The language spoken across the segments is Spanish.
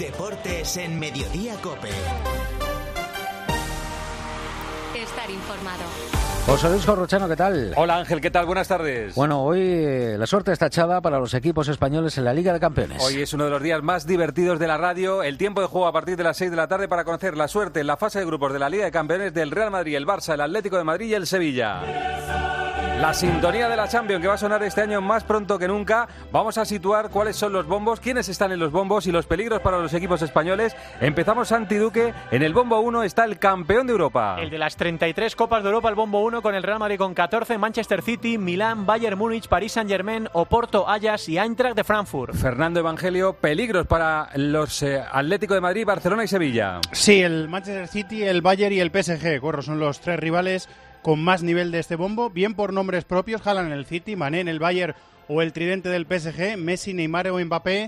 Deportes en Mediodía COPE. Estar informado. José Luis Corrochano, ¿qué tal? Hola Ángel, ¿qué tal? Buenas tardes. Bueno, hoy la suerte está echada para los equipos españoles en la Liga de Campeones. Hoy es uno de los días más divertidos de la radio. El tiempo de juego a partir de las 6 de la tarde para conocer la suerte en la fase de grupos de la Liga de Campeones del Real Madrid, el Barça, el Atlético de Madrid y el Sevilla. La sintonía de la Champions que va a sonar este año más pronto que nunca. Vamos a situar cuáles son los bombos, quiénes están en los bombos y los peligros para los equipos españoles. Empezamos, Santi Duque. En el bombo 1 está el campeón de Europa. El de las 33 Copas de Europa, el bombo 1 con el Real Madrid con 14, Manchester City, Milán, Bayern Múnich, París Saint-Germain, Oporto, Ajax y Eintracht de Frankfurt. Fernando Evangelio, peligros para los Atlético de Madrid, Barcelona y Sevilla. Sí, el Manchester City, el Bayern y el PSG, son los tres rivales con más nivel de este bombo, bien por nombres propios, Haaland en el City, Mané en el Bayern o el tridente del PSG, Messi, Neymar o Mbappé,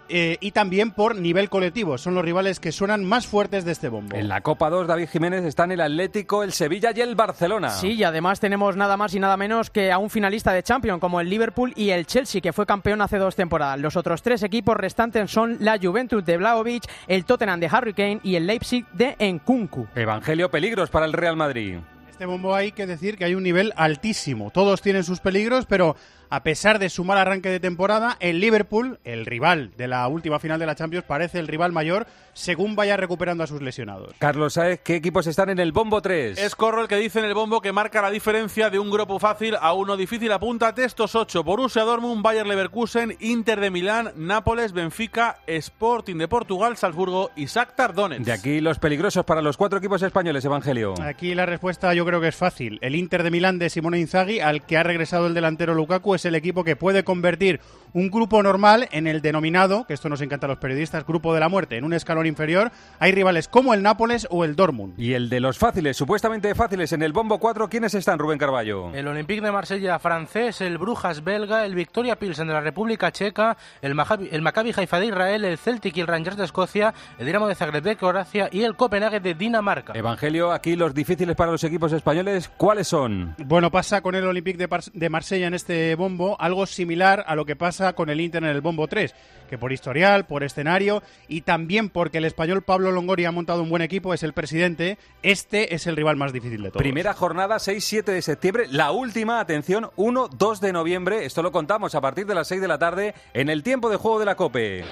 y también por nivel colectivo. Son los rivales que suenan más fuertes de este bombo. En la Copa 2, David Jiménez, están el Atlético, el Sevilla y el Barcelona. Sí, y además tenemos nada más y nada menos que a un finalista de Champions, como el Liverpool y el Chelsea, que fue campeón hace 2 temporadas. Los otros 3 equipos restantes son la Juventus de Vlahovic, el Tottenham de Harry Kane y el Leipzig de Nkunku. Evangelio, peligros para el Real Madrid. Este bombo hay que decir que hay un nivel altísimo. Todos tienen sus peligros, pero a pesar de su mal arranque de temporada, el Liverpool, el rival de la última final de la Champions, parece el rival mayor según vaya recuperando a sus lesionados. Carlos Sáez, ¿qué equipos están en el bombo 3? Es Corro el que dice en el bombo que marca la diferencia de un grupo fácil a uno difícil. Apúntate estos 8: Borussia Dortmund, Bayer Leverkusen, Inter de Milán, Nápoles, Benfica, Sporting de Portugal, Salzburgo y Shakhtar Donetsk. De aquí los peligrosos para los 4 equipos españoles, Evangelio. Aquí la respuesta yo creo que es fácil. El Inter de Milán de Simone Inzaghi, al que ha regresado el delantero Lukaku, es el equipo que puede convertir un grupo normal en el denominado, que esto nos encanta a los periodistas, grupo de la muerte. En un escalón inferior hay rivales como el Nápoles o el Dortmund. Y el de los fáciles, supuestamente fáciles, en el bombo 4, ¿quiénes están, Rubén Carballo? El Olympique de Marsella francés, el Brujas belga, el Victoria Pilsen de la República Checa, el Maccabi Haifa de Israel, el Celtic y el Rangers de Escocia, el Dinamo de Zagreb de Croacia y el Copenhague de Dinamarca. Evangelio, aquí los difíciles para los equipos españoles, ¿cuáles son? Bueno, pasa con el Olympique de Marsella en este bombo algo similar a lo que pasa con el Inter en el bombo 3, que por historial, por escenario y también porque el español Pablo Longoria ha montado un buen equipo, es el presidente, este es el rival más difícil de todos. Primera jornada, 6-7 de septiembre, la última, atención, 1-2 de noviembre, esto lo contamos a partir de las 6 de la tarde en el tiempo de juego de la COPE.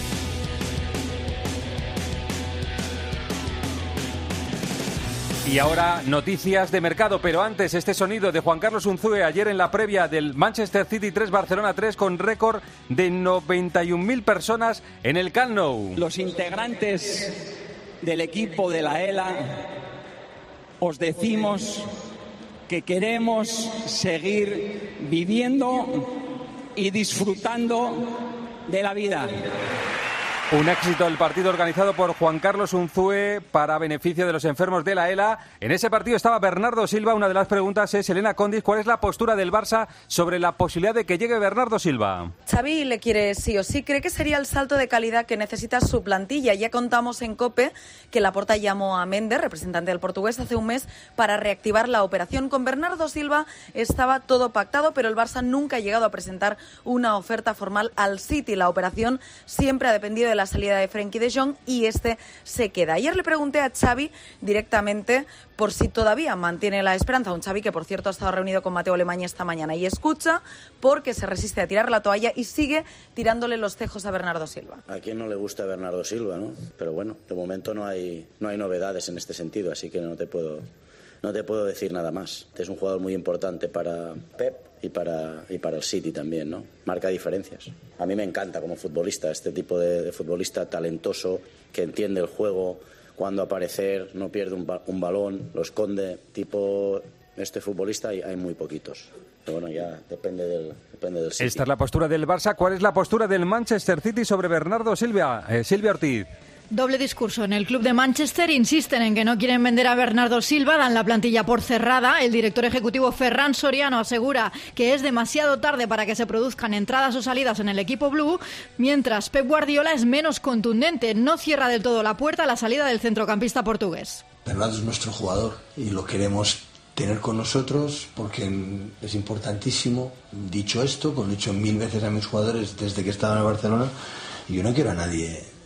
Y ahora noticias de mercado, pero antes este sonido de Juan Carlos Unzué ayer en la previa del Manchester City 3, Barcelona 3 con récord de 91.000 personas en el Camp Nou. Los integrantes del equipo de la ELA os decimos que queremos seguir viviendo y disfrutando de la vida. Un éxito el partido organizado por Juan Carlos Unzué para beneficio de los enfermos de la ELA. En ese partido estaba Bernardo Silva. Una de las preguntas es, Elena Condis, ¿cuál es la postura del Barça sobre la posibilidad de que llegue Bernardo Silva? Xavi le quiere sí o sí. Cree que sería el salto de calidad que necesita su plantilla. Ya contamos en COPE que Laporta llamó a Méndez, representante del portugués, hace un mes para reactivar la operación. Con Bernardo Silva estaba todo pactado, pero el Barça nunca ha llegado a presentar una oferta formal al City. La operación siempre ha dependido de la salida de Frenkie de Jong y este se queda. Ayer le pregunté a Xavi directamente por si todavía mantiene la esperanza. Un Xavi que, por cierto, ha estado reunido con Mateo Alemany esta mañana y escucha porque se resiste a tirar la toalla y sigue tirándole los cejos a Bernardo Silva. ¿A quién no le gusta Bernardo Silva, no? Pero bueno, de momento no hay novedades en este sentido, así que no te puedo decir nada más. Es un jugador muy importante para Pep y para el City también, ¿no? Marca diferencias. A mí me encanta como futbolista, este tipo de futbolista talentoso, que entiende el juego, cuándo aparecer, no pierde un balón, lo esconde. Tipo este futbolista hay muy poquitos. Pero bueno, ya depende del City. Esta es la postura del Barça. ¿Cuál es la postura del Manchester City sobre Bernardo Silva? Silvia Ortiz. Doble discurso. En el club de Manchester insisten en que no quieren vender a Bernardo Silva, dan la plantilla por cerrada. El director ejecutivo Ferran Soriano asegura que es demasiado tarde para que se produzcan entradas o salidas en el equipo blue, mientras Pep Guardiola es menos contundente, no cierra del todo la puerta a la salida del centrocampista portugués. Bernardo es nuestro jugador y lo queremos tener con nosotros porque es importantísimo. Dicho esto, como he dicho 1000 veces a mis jugadores desde que estaba en el Barcelona, yo no quiero a nadie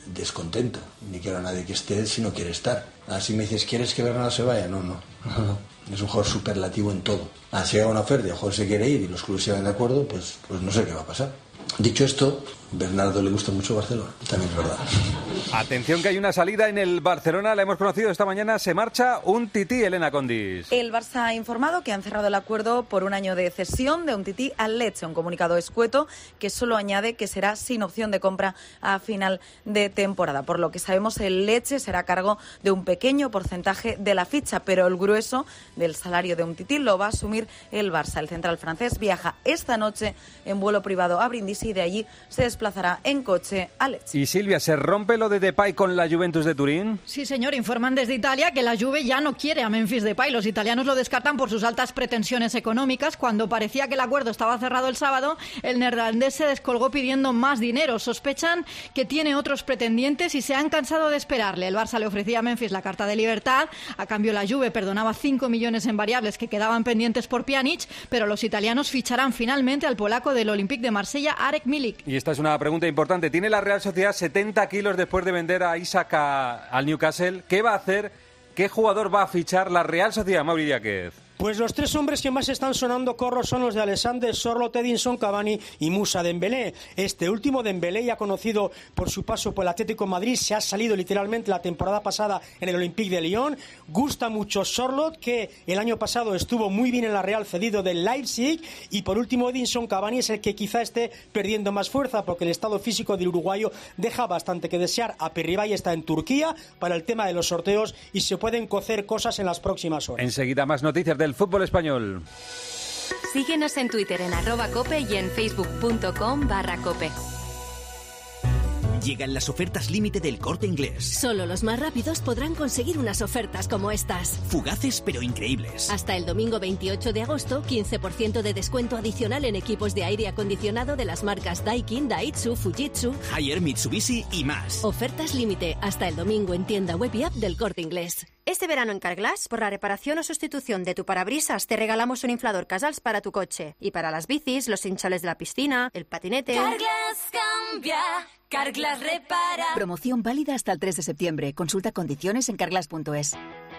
descontento, ni quiero a nadie que esté si no quiere estar. Si me dices, ¿quieres que Bernardo se vaya? No. Es un jugador superlativo en todo. Si llega una oferta y el jugador se quiere ir y los clubes se van de acuerdo, pues no sé qué va a pasar. Dicho esto, Bernardo le gusta mucho Barcelona, también es verdad. Atención que hay una salida en el Barcelona, la hemos conocido esta mañana, se marcha un tití, Elena Condis. El Barça ha informado que han cerrado el acuerdo por un año de cesión de un tití al Lecce, un comunicado escueto que solo añade que será sin opción de compra a final de temporada. Por lo que sabemos, el Lecce será a cargo de un pequeño porcentaje de la ficha, pero el grueso del salario de un tití lo va a asumir el Barça. El central francés viaja esta noche en vuelo privado a Brindisi y de allí se desplazará en coche a Lecce. Y Silvia, ¿se rompe lo de Depay con la Juventus de Turín? Sí, señor, informan desde Italia que la Juve ya no quiere a Memphis Depay. Los italianos lo descartan por sus altas pretensiones económicas. Cuando parecía que el acuerdo estaba cerrado el sábado, el neerlandés se descolgó pidiendo más dinero. Sospechan que tiene otros pretendientes y se han cansado de esperarle. El Barça le ofrecía a Memphis la carta de libertad. A cambio, la Juve perdonaba 5 millones en variables que quedaban pendientes por Pjanic, pero los italianos ficharán finalmente al polaco del Olympique de Marsella, Arek Milik. Y esta es una pregunta importante. ¿Tiene la Real Sociedad 70 kilos después de vender a Isaac al Newcastle? ¿Qué va a hacer? ¿Qué jugador va a fichar la Real Sociedad, Mauri Díaz? Pues los tres hombres que más están sonando, Corro, son los de Alexander Sorloth, Edinson Cavani y Moussa Dembélé. Este último, Dembélé, ya conocido por su paso por el Atlético de Madrid, se ha salido literalmente la temporada pasada en el Olympique de Lyon. Gusta mucho Sorloth, que el año pasado estuvo muy bien en la Real, cedido del Leipzig. Y por último, Edinson Cavani es el que quizá esté perdiendo más fuerza, porque el estado físico del uruguayo deja bastante que desear. Aperribay está en Turquía para el tema de los sorteos y se pueden cocer cosas en las próximas horas. Enseguida más noticias del fútbol español. Síguenos en Twitter en @cope y en facebook.com/cope. Llegan las ofertas límite del Corte Inglés. Solo los más rápidos podrán conseguir unas ofertas como estas. Fugaces pero increíbles. Hasta el domingo 28 de agosto, 15% de descuento adicional en equipos de aire acondicionado de las marcas Daikin, Daitsu, Fujitsu, Haier, Mitsubishi y más. Ofertas límite hasta el domingo en tienda web y app del Corte Inglés. Este verano en Carglass, por la reparación o sustitución de tu parabrisas, te regalamos un inflador Casals para tu coche. Y para las bicis, los hinchales de la piscina, el patinete... Carglass cambia, Carglass repara. Promoción válida hasta el 3 de septiembre. Consulta condiciones en carglass.es.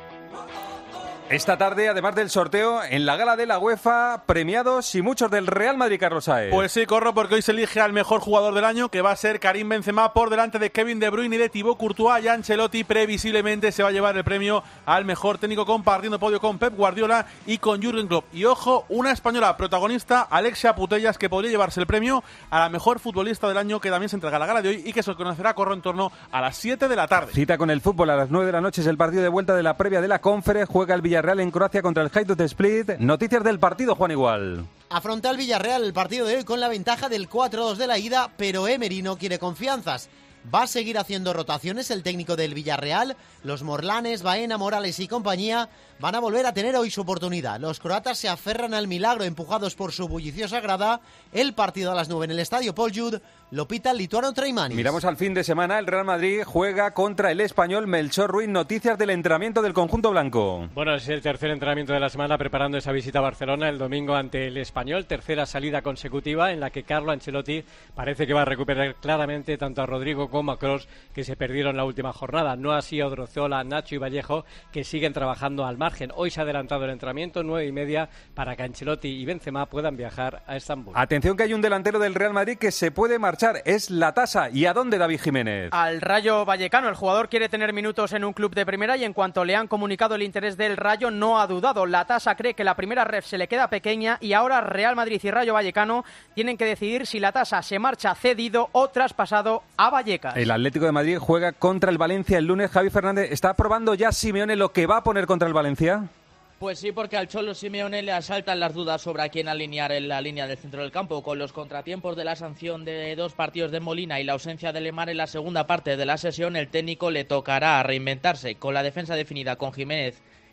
Esta tarde, además del sorteo, en la gala de la UEFA, premiados y muchos del Real Madrid, Carlos Saez. Pues sí, Corro, porque hoy se elige al mejor jugador del año, que va a ser Karim Benzema, por delante de Kevin De Bruyne y de Thibaut Courtois. Y Ancelotti previsiblemente se va a llevar el premio al mejor técnico, compartiendo podio con Pep Guardiola y con Jürgen Klopp. Y ojo, una española protagonista, Alexia Putellas, que podría llevarse el premio a la mejor futbolista del año, que también se entrega a la gala de hoy y que se conocerá, Corro, en torno a las 7 de la tarde. Cita con el fútbol a las 9 de la noche, es el partido de vuelta de la previa de la Conference. Juega el Villarreal en Croacia contra el Hajduk Split. Noticias del partido, Juan Igual. Afronta el Villarreal el partido de hoy con la ventaja del 4-2 de la ida, pero Emery no quiere confianzas. Va a seguir haciendo rotaciones el técnico del Villarreal. Los morlanes, Baena, Morales y compañía van a volver a tener hoy su oportunidad. Los croatas se aferran al milagro, empujados por su bulliciosa grada. El partido a las 9 en el estadio Paul Jude lo pita el lituano Traimanis. Miramos al fin de semana. El Real Madrid juega contra el Español. Melchor Ruiz, noticias del entrenamiento del conjunto blanco. Bueno, es el tercer entrenamiento de la semana preparando esa visita a Barcelona el domingo ante el Español. Tercera salida consecutiva en la que Carlo Ancelotti parece que va a recuperar claramente tanto a Rodrigo como a Kroos, que se perdieron la última jornada. No así a Odriozola, Nacho y Vallejo, que siguen trabajando al margen. Hoy se ha adelantado el entrenamiento, 9:30, para que Ancelotti y Benzema puedan viajar a Estambul. Atención, que hay un delantero del Real Madrid que se puede marchar. Es Latasa. ¿Y a dónde, David Jiménez? Al Rayo Vallecano. El jugador quiere tener minutos en un club de primera y en cuanto le han comunicado el interés del Rayo, no ha dudado. Latasa cree que la primera ref se le queda pequeña y ahora Real Madrid y Rayo Vallecano tienen que decidir si Latasa se marcha cedido o traspasado a Vallecas. El Atlético de Madrid juega contra el Valencia el lunes. Javi Fernández, ¿está probando ya Simeone lo que va a poner contra el Valencia? Pues sí, porque al Cholo Simeone le asaltan las dudas sobre a quién alinear en la línea del centro del campo. Con los contratiempos de la sanción de 2 partidos de Molina y la ausencia de Lemar en la segunda parte de la sesión, el técnico le tocará reinventarse. Con la defensa definida con Jiménez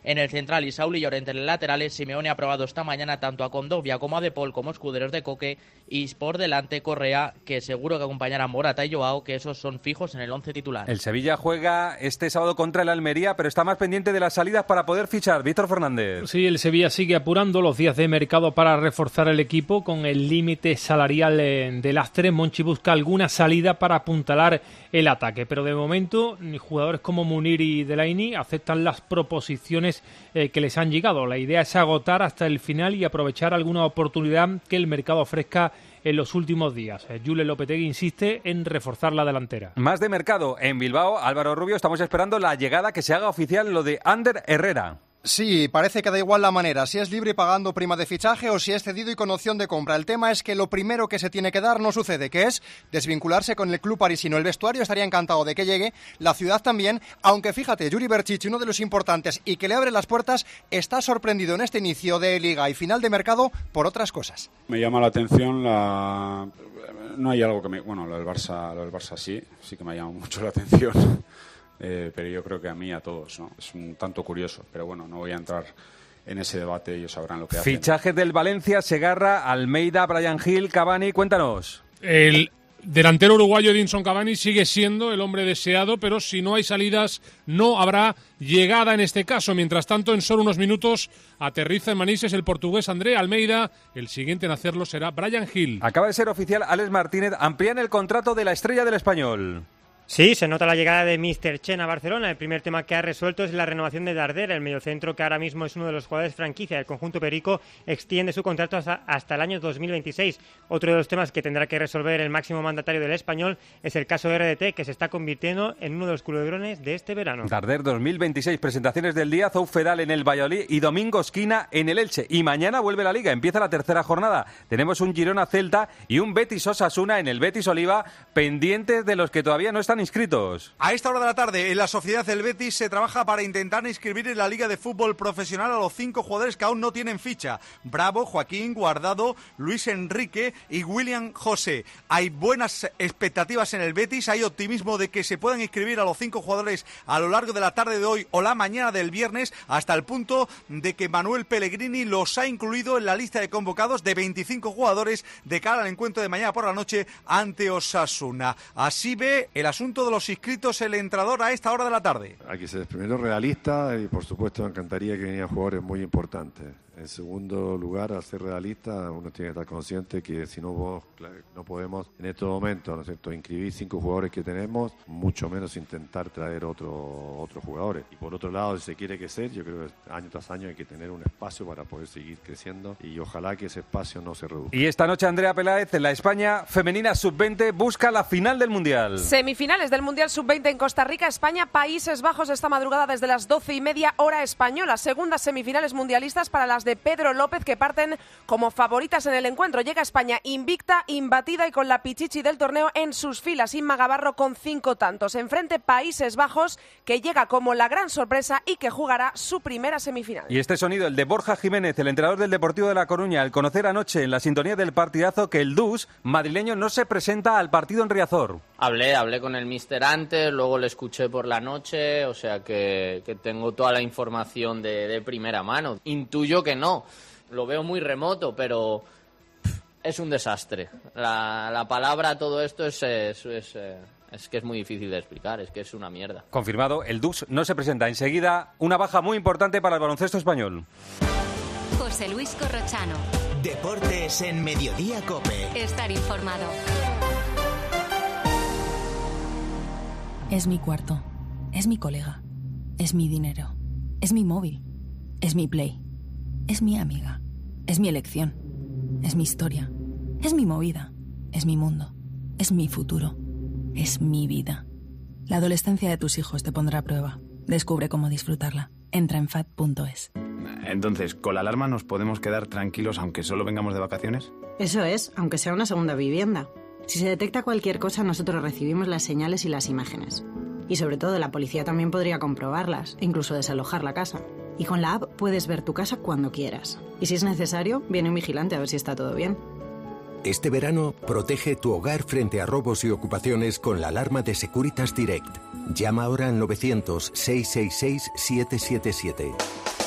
en el central y Saúl y Llorente en los laterales. Simeone ha probado esta mañana tanto a Condovia como a De Paul como escuderos de Coque, y por delante Correa, que seguro que acompañará a Morata y Joao, que esos son fijos en el 11 titular. El Sevilla juega este sábado contra el Almería, pero está más pendiente de las salidas para poder fichar. Víctor Fernández. Sí, el Sevilla sigue apurando los días de mercado para reforzar el equipo con el límite salarial de lastre. Monchi busca alguna salida para apuntalar el ataque, pero de momento jugadores como Munir y Delaney aceptan las proposiciones que les han llegado. La idea es agotar hasta el final y aprovechar alguna oportunidad que el mercado ofrezca en los últimos días. Julen Lopetegui insiste en reforzar la delantera. Más de mercado en Bilbao. Álvaro Rubio, estamos esperando la llegada, que se haga oficial lo de Ander Herrera. Sí, parece que da igual la manera, si es libre y pagando prima de fichaje o si es cedido y con opción de compra. El tema es que lo primero que se tiene que dar no sucede, que es desvincularse con el club parisino. El vestuario estaría encantado de que llegue, la ciudad también, aunque fíjate, Yuri Berchiche, uno de los importantes y que le abre las puertas, está sorprendido en este inicio de liga y final de mercado por otras cosas. Me llama la atención no hay algo que me... Bueno, lo del Barça sí que me ha llamado mucho la atención. Pero yo creo que a mí, a todos, ¿no? Es un tanto curioso, pero bueno, no voy a entrar en ese debate, ellos sabrán lo que hacen. Fichajes del Valencia, Segarra, Almeida, Bryan Gil, Cavani, cuéntanos. El delantero uruguayo Edinson Cavani sigue siendo el hombre deseado, pero si no hay salidas, no habrá llegada en este caso. Mientras tanto, en solo unos minutos aterriza en Manises el portugués André Almeida. El siguiente en hacerlo será Bryan Gil. Acaba de ser oficial, Alex Martínez amplían el contrato de la estrella del Español. Sí, se nota la llegada de Mr. Chen a Barcelona. El primer tema que ha resuelto es la renovación de Darder, el mediocentro que ahora mismo es uno de los jugadores franquicia del conjunto perico, extiende su contrato hasta el año 2026. Otro de los temas que tendrá que resolver el máximo mandatario del Español es el caso de RDT, que se está convirtiendo en uno de los culebrones de este verano. Darder 2026, presentaciones del día, Zou Fedal en el Valladolid y Domingo Esquina en el Elche. Y mañana vuelve la Liga, empieza la tercera jornada. Tenemos un Girona-Celta y un Betis-Osasuna en el Betis-Oliva, pendientes de los que todavía no están inscritos. A esta hora de la tarde, en la Sociedad del Betis se trabaja para intentar inscribir en la Liga de Fútbol Profesional a los 5 jugadores que aún no tienen ficha: Bravo, Joaquín, Guardado, Luis Enrique y William José. Hay buenas expectativas en el Betis, hay optimismo de que se puedan inscribir a los 5 jugadores a lo largo de la tarde de hoy o la mañana del viernes, hasta el punto de que Manuel Pellegrini los ha incluido en la lista de convocados de 25 jugadores de cara al encuentro de mañana por la noche ante Osasuna. Así ve el asunto de los inscritos el entrenador a esta hora de la tarde. Hay que ser primero realista y por supuesto me encantaría que vinieran jugadores muy importantes. En segundo lugar, al ser realista, uno tiene que estar consciente que si no podemos en estos momentos, ¿no es cierto?, inscribir 5 jugadores que tenemos, mucho menos intentar traer otros jugadores. Y por otro lado, si se quiere crecer, yo creo que año tras año hay que tener un espacio para poder seguir creciendo y ojalá que ese espacio no se reduzca. Y esta noche Andrea Peláez en la España femenina sub-20 busca la final del Mundial. Semifinales del Mundial sub-20 en Costa Rica, España, Países Bajos esta madrugada desde las 12:30 hora española. Segundas semifinales mundialistas para las de Pedro López, que parten como favoritas en el encuentro. Llega España invicta, imbatida y con la pichichi del torneo en sus filas. Inma Gavarro con 5 tantos. Enfrente Países Bajos, que llega como la gran sorpresa y que jugará su primera semifinal. Y este sonido, el de Borja Jiménez, el entrenador del Deportivo de La Coruña, al conocer anoche en la sintonía del partidazo que el DUS madrileño no se presenta al partido en Riazor. Hablé con el míster antes, luego le escuché por la noche, o sea que tengo toda la información de primera mano. Intuyo que no, lo veo muy remoto, pero es un desastre. La palabra a todo esto es que es muy difícil de explicar, es que es una mierda. Confirmado, el DUS no se presenta. Enseguida, una baja muy importante para el baloncesto español. José Luis Corrochano. Deportes en Mediodía COPE. Estar informado. Es mi cuarto, es mi colega, es mi dinero, es mi móvil, es mi Play, es mi amiga, es mi elección, es mi historia, es mi movida, es mi mundo, es mi futuro, es mi vida. La adolescencia de tus hijos te pondrá a prueba. Descubre cómo disfrutarla. Entra en FAD.es. Entonces, ¿con la alarma nos podemos quedar tranquilos aunque solo vengamos de vacaciones? Eso es, aunque sea una segunda vivienda. Si se detecta cualquier cosa, nosotros recibimos las señales y las imágenes. Y sobre todo, la policía también podría comprobarlas, e incluso desalojar la casa. Y con la app puedes ver tu casa cuando quieras. Y si es necesario, viene un vigilante a ver si está todo bien. Este verano, protege tu hogar frente a robos y ocupaciones con la alarma de Securitas Direct. Llama ahora al 900-666-777.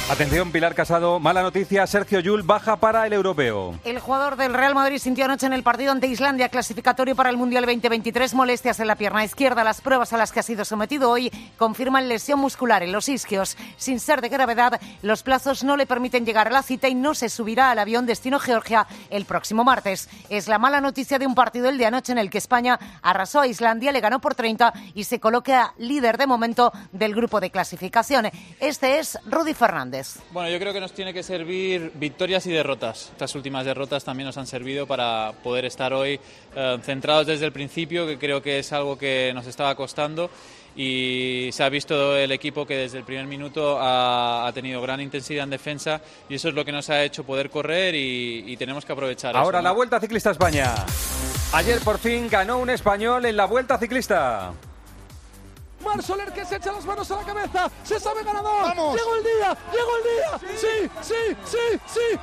Atención, Pilar Casado, mala noticia, Sergio Llull baja para el europeo. El jugador del Real Madrid sintió anoche en el partido ante Islandia, clasificatorio para el Mundial 2023, molestias en la pierna izquierda. Las pruebas a las que ha sido sometido hoy confirman lesión muscular en los isquios. Sin ser de gravedad, los plazos no le permiten llegar a la cita y no se subirá al avión destino Georgia el próximo martes. Es la mala noticia de un partido el de anoche en el que España arrasó a Islandia, le ganó por 30 y se coloca líder de momento del grupo de clasificación. Este es Rudy Fernández. Bueno, yo creo que nos tiene que servir victorias y derrotas. Estas últimas derrotas también nos han servido para poder estar hoy centrados desde el principio, que creo que es algo que nos estaba costando. Y se ha visto el equipo que desde el primer minuto ha tenido gran intensidad en defensa y eso es lo que nos ha hecho poder correr y tenemos que aprovechar Ahora eso, ¿no? La Vuelta Ciclista a España. Ayer por fin ganó un español en la Vuelta Ciclista. Marc Soler, que se echa las manos a la cabeza, se sabe ganador. ¡Vamos! Llegó el día. Sí.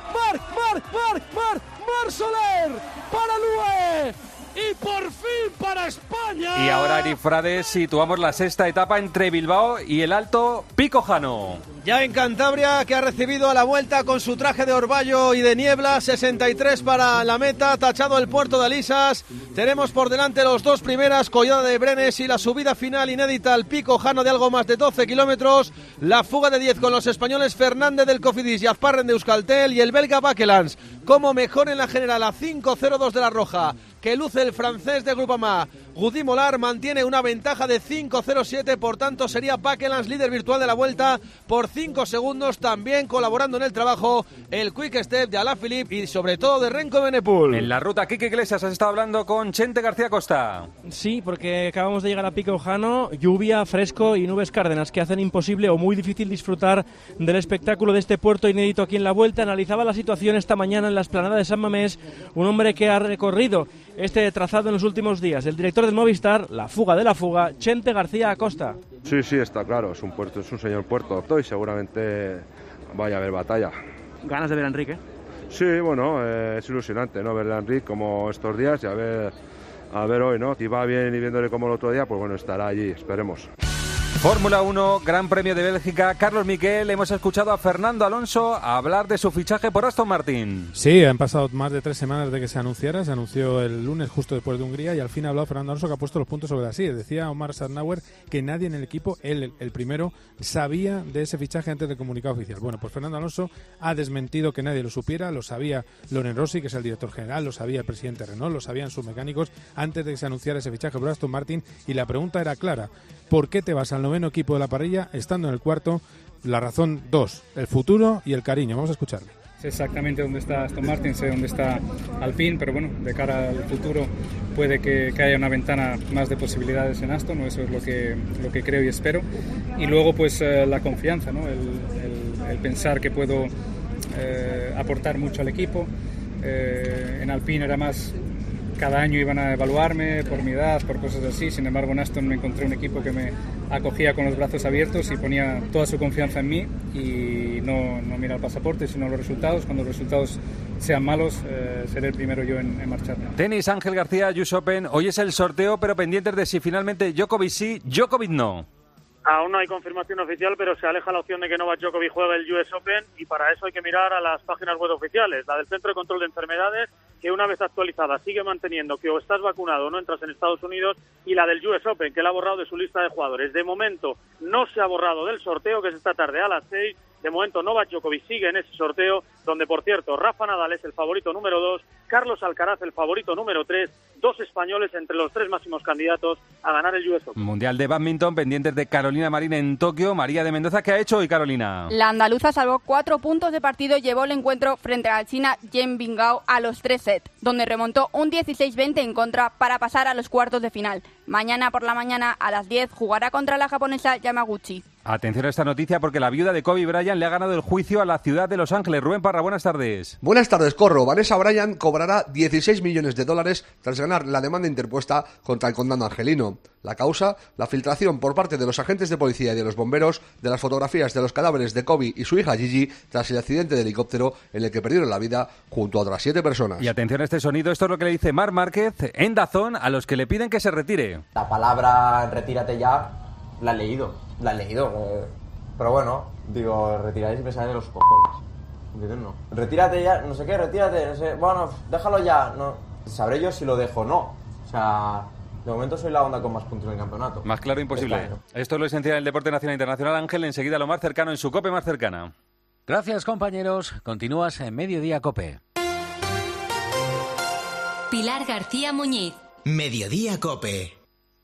Marc Soler para l'UAE y por fin para España. Y ahora, Eric Frades, situamos la sexta etapa entre Bilbao y el Alto Pico Jano. Ya en Cantabria, que ha recibido a la vuelta con su traje de orvallo y de niebla, 63 para la meta, tachado el puerto de Alisas. Tenemos por delante los dos primeras, Collada de Brenes y la subida final inédita al Pico Jano de algo más de 12 kilómetros. La fuga de 10 con los españoles Fernández del Cofidis y Azparren de Euskaltel y el belga Bakelans. Como mejor en la general a 5.02 de la Roja, que luce el francés de Groupama. Gudi Mollard mantiene una ventaja de 5.07, por tanto sería Bakelans líder virtual de la vuelta por 5 segundos, también colaborando en el trabajo el Quick Step de Alaphilippe y sobre todo de Renko Benepul. En la ruta, Quique Iglesias, has estado hablando con Chente García Costa. Sí, porque acabamos de llegar a Pico Jano, lluvia, fresco y nubes cárdenas que hacen imposible o muy difícil disfrutar del espectáculo de este puerto inédito aquí en la vuelta. Analizaba la situación esta mañana en la explanada de San Mamés, un hombre que ha recorrido este trazado en los últimos días. El director del Movistar, la fuga de la fuga, Chente García Acosta. Sí, está claro, es un puerto, es un señor puerto y seguramente vaya a haber batalla. ¿Ganas de ver a Enrique? Sí, bueno, es ilusionante, ¿no? Ver a Enrique como estos días y a ver hoy, ¿no? Si va bien y viéndole como el otro día, pues bueno, estará allí, esperemos. Fórmula 1, Gran Premio de Bélgica. Carlos Miquel, hemos escuchado a Fernando Alonso hablar de su fichaje por Aston Martin. Sí, han pasado más de 3 semanas de que se anunciara. Se anunció el lunes justo después de Hungría y al fin ha hablado Fernando Alonso, que ha puesto los puntos sobre las sillas. Decía Omar Sarnauer que nadie en el equipo, él el primero, sabía de ese fichaje antes del comunicado oficial. Bueno, pues Fernando Alonso ha desmentido que nadie lo supiera. Lo sabía Loren Rossi, que es el director general, lo sabía el presidente Renault, lo sabían sus mecánicos antes de que se anunciara ese fichaje por Aston Martin, y la pregunta era clara: ¿por qué te vas al noveno equipo de la parrilla estando en el cuarto? La razón, 2, el futuro y el cariño. Vamos a escucharle. Sé exactamente dónde está Aston Martin, sé dónde está Alpine, pero bueno, de cara al futuro puede que haya una ventana más de posibilidades en Aston, o eso es lo que creo y espero. Y luego pues la confianza, ¿no? el pensar que puedo aportar mucho al equipo. En Alpine era más... Cada año iban a evaluarme por mi edad, por cosas así. Sin embargo, en Aston me encontré un equipo que me acogía con los brazos abiertos y ponía toda su confianza en mí, y no mira el pasaporte, sino los resultados. Cuando los resultados sean malos, seré el primero yo en marcharme. Tenis, Ángel García, US Open. Hoy es el sorteo, pero pendientes de si finalmente Djokovic sí, Djokovic no. Aún no hay confirmación oficial, pero se aleja la opción de que Novak Djokovic juegue el US Open, y para eso hay que mirar a las páginas web oficiales. La del Centro de Control de Enfermedades, que una vez actualizada sigue manteniendo que o estás vacunado o no entras en Estados Unidos, y la del US Open, que la ha borrado de su lista de jugadores. De momento no se ha borrado del sorteo, que es esta tarde a las 6. De momento Novak Djokovic sigue en ese sorteo, donde por cierto Rafa Nadal es el favorito número 2, Carlos Alcaraz el favorito número 3, 2 españoles entre los 3 máximos candidatos a ganar el US Open. Mundial de Bádminton, pendientes de Carolina Marín en Tokio. María de Mendoza, ¿qué ha hecho hoy Carolina? La andaluza salvó 4 puntos de partido y llevó el encuentro frente a la china Yen Bingao a los 3 sets, donde remontó un 16-20 en contra para pasar a los cuartos de final. Mañana por la mañana a las 10 jugará contra la japonesa Yamaguchi. Atención a esta noticia, porque la viuda de Kobe Bryant le ha ganado el juicio a la ciudad de Los Ángeles. Rubén Parra, buenas tardes. Buenas tardes, Corro. Vanessa Bryant cobrará $16 millones tras ganar la demanda interpuesta contra el condado argelino. La causa, la filtración por parte de los agentes de policía y de los bomberos de las fotografías de los cadáveres de Kobe y su hija Gigi tras el accidente de helicóptero en el que perdieron la vida junto a otras 7 personas. Y atención a este sonido, esto es lo que le dice Marc Márquez en DAZN a los que le piden que se retire. La palabra retírate ya la he leído. Pero bueno, digo, retiráis y me salen de los cojones. ¿Entiendes? No. Retírate ya, no sé qué, retírate, no sé. Bueno, déjalo ya. No. Sabré yo si lo dejo o no. O sea, de momento soy la onda con más puntos en el campeonato. Más claro imposible. Esto es lo esencial del deporte nacional e internacional. Ángel, enseguida lo más cercano en su COPE más cercana. Gracias, compañeros. Continúas en Mediodía COPE. Pilar García Muñiz. Mediodía COPE.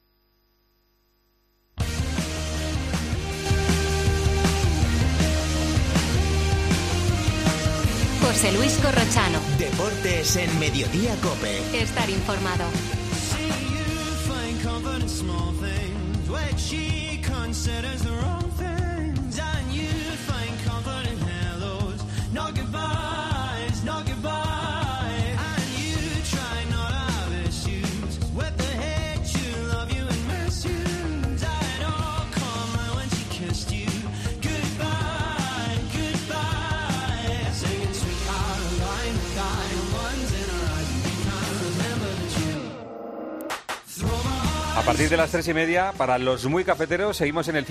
José Luis Corrochano. Deportes en Mediodía COPE. Estar informado. A partir de las 3:30, para los muy cafeteros, seguimos en el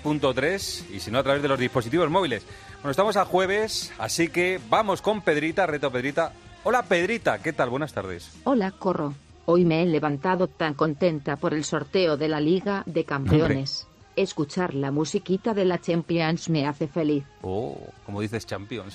106.3 y si no, a través de los dispositivos móviles. Bueno, estamos a jueves, así que vamos con Pedrita, reto Pedrita. Hola Pedrita, ¿qué tal? Buenas tardes. Hola Corro, hoy me he levantado tan contenta por el sorteo de la Liga de Campeones. Escuchar la musiquita de la Champions me hace feliz. Oh, como dices Champions,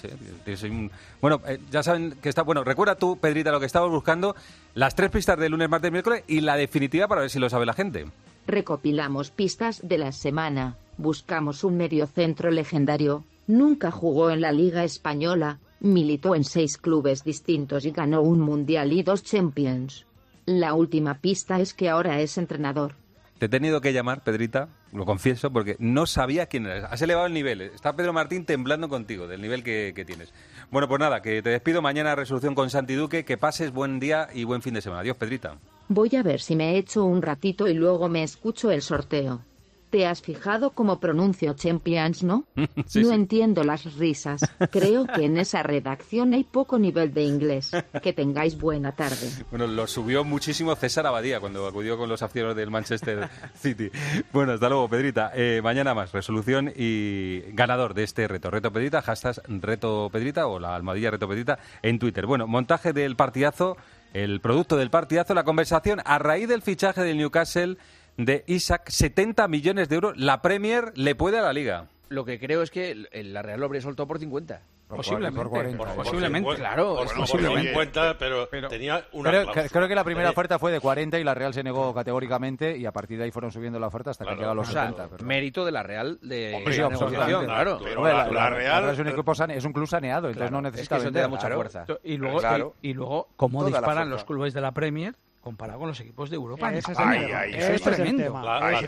Bueno, ya saben que está... Bueno, recuerda tú, Pedrita, lo que estabas buscando, las 3 pistas de lunes, martes, miércoles y la definitiva para ver si lo sabe la gente. Recopilamos pistas de la semana, buscamos un mediocentro legendario, nunca jugó en la Liga Española, militó en 6 clubes distintos y ganó un Mundial y 2 Champions. La última pista es que ahora es entrenador. Te he tenido que llamar, Pedrita, lo confieso, porque no sabía quién eres. Has elevado el nivel. Está Pedro Martín temblando contigo del nivel que tienes. Bueno, pues nada, que te despido. Mañana resolución con Santi Duque. Que pases buen día y buen fin de semana. Adiós, Pedrita. Voy a ver si me echo un ratito y luego me escucho el sorteo. ¿Te has fijado cómo pronuncio Champions, no? Sí, no sí. entiendo las risas. Creo que en esa redacción hay poco nivel de inglés. Que tengáis buena tarde. Bueno, lo subió muchísimo César Abadía cuando acudió con los aficionados del Manchester City. Bueno, hasta luego, Pedrita. Mañana más, resolución y ganador de este reto. Reto Pedrita, hashtag Reto Pedrita o la almohadilla Reto Pedrita en Twitter. Bueno, montaje del partidazo, el producto del partidazo, la conversación a raíz del fichaje del Newcastle de Isak, 70 millones de euros. La Premier le puede a la Liga. Lo que creo es que la Real lo habría soltado por 50. Posiblemente. Por 40. Posiblemente. Claro, Bueno, posiblemente. por 50, pero tenía una cláusula. Creo que la primera oferta fue de 40 y la Real se negó categóricamente y a partir de ahí fueron subiendo la oferta hasta que llegó a los 70. Pero... Mérito de la Real de sí, la negociación, claro. Pero la Real es un equipo es un club saneado, entonces no necesita eso te da mucha vender. fuerza. Y luego cómo disparan los clubes de la Premier comparado con los equipos de Europa. Eso es tremendo.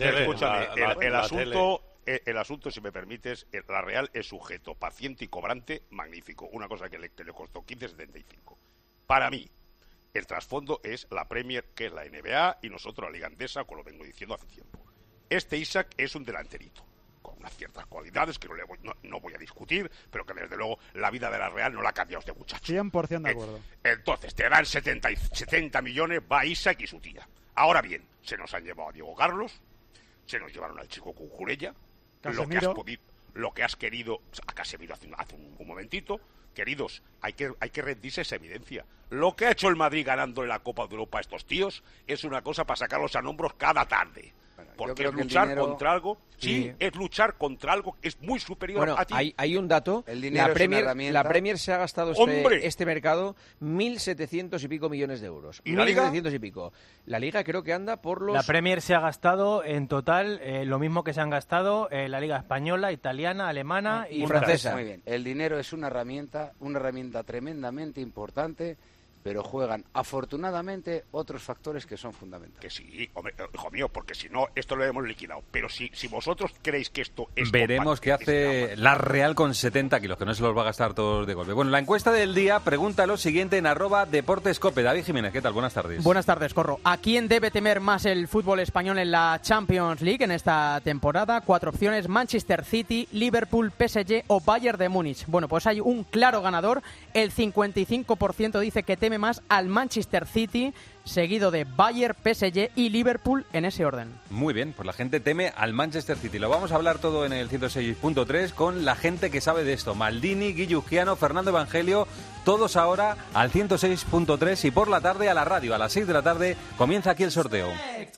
El asunto, si me permites, la Real es sujeto, paciente y cobrante magnífico. Una cosa que le costó 15,75. Para mí, el trasfondo es la Premier, que es la NBA, y nosotros la Liga Andesa, como lo vengo diciendo hace tiempo. Este Isak es un delanterito, con unas ciertas cualidades que no voy a discutir, pero que desde luego la vida de la Real no la ha cambiado este muchacho. 100% de acuerdo. Entonces, te dan 70 millones, va Isak y su tía. Ahora bien, se nos han llevado a Diego Carlos, se nos llevaron al chico Cucurella, lo que has querido, a Casemiro hace un momentito, queridos, hay que rendirse esa evidencia. Lo que ha hecho el Madrid ganando en la Copa de Europa a estos tíos es una cosa para sacarlos a hombros cada tarde. Porque es luchar contra algo, es luchar contra algo que es muy superior a ti. Hay un dato, la Premier se ha gastado este mercado 1.700 y pico millones de euros. ¿Y la Liga? 1.700 y pico. La Liga creo que anda por los... La Premier se ha gastado en total lo mismo que se han gastado la Liga Española, Italiana, Alemana y francesa. Muy bien, el dinero es una herramienta tremendamente importante, pero juegan, afortunadamente, otros factores que son fundamentales. Que sí, hombre, hijo mío, porque si no, esto lo hemos liquidado. Pero si vosotros creéis que esto es... Veremos qué hace la Real con 70 kilos, que no se los va a gastar todos de golpe. Bueno, la encuesta del día pregunta lo siguiente en @deportescope. David Jiménez, ¿qué tal? Buenas tardes. Buenas tardes, Corro. ¿A quién debe temer más el fútbol español en la Champions League en esta temporada? 4 opciones: Manchester City, Liverpool, PSG o Bayern de Múnich. Bueno, pues hay un claro ganador. El 55% dice que teme además al Manchester City, seguido de Bayern, PSG y Liverpool en ese orden. Muy bien, pues la gente teme al Manchester City. Lo vamos a hablar todo en el 106.3 con la gente que sabe de esto. Maldini, Guilluzquiano, Fernando Evangelio, todos ahora al 106.3 y por la tarde a la radio. A las 6 de la tarde comienza aquí el sorteo.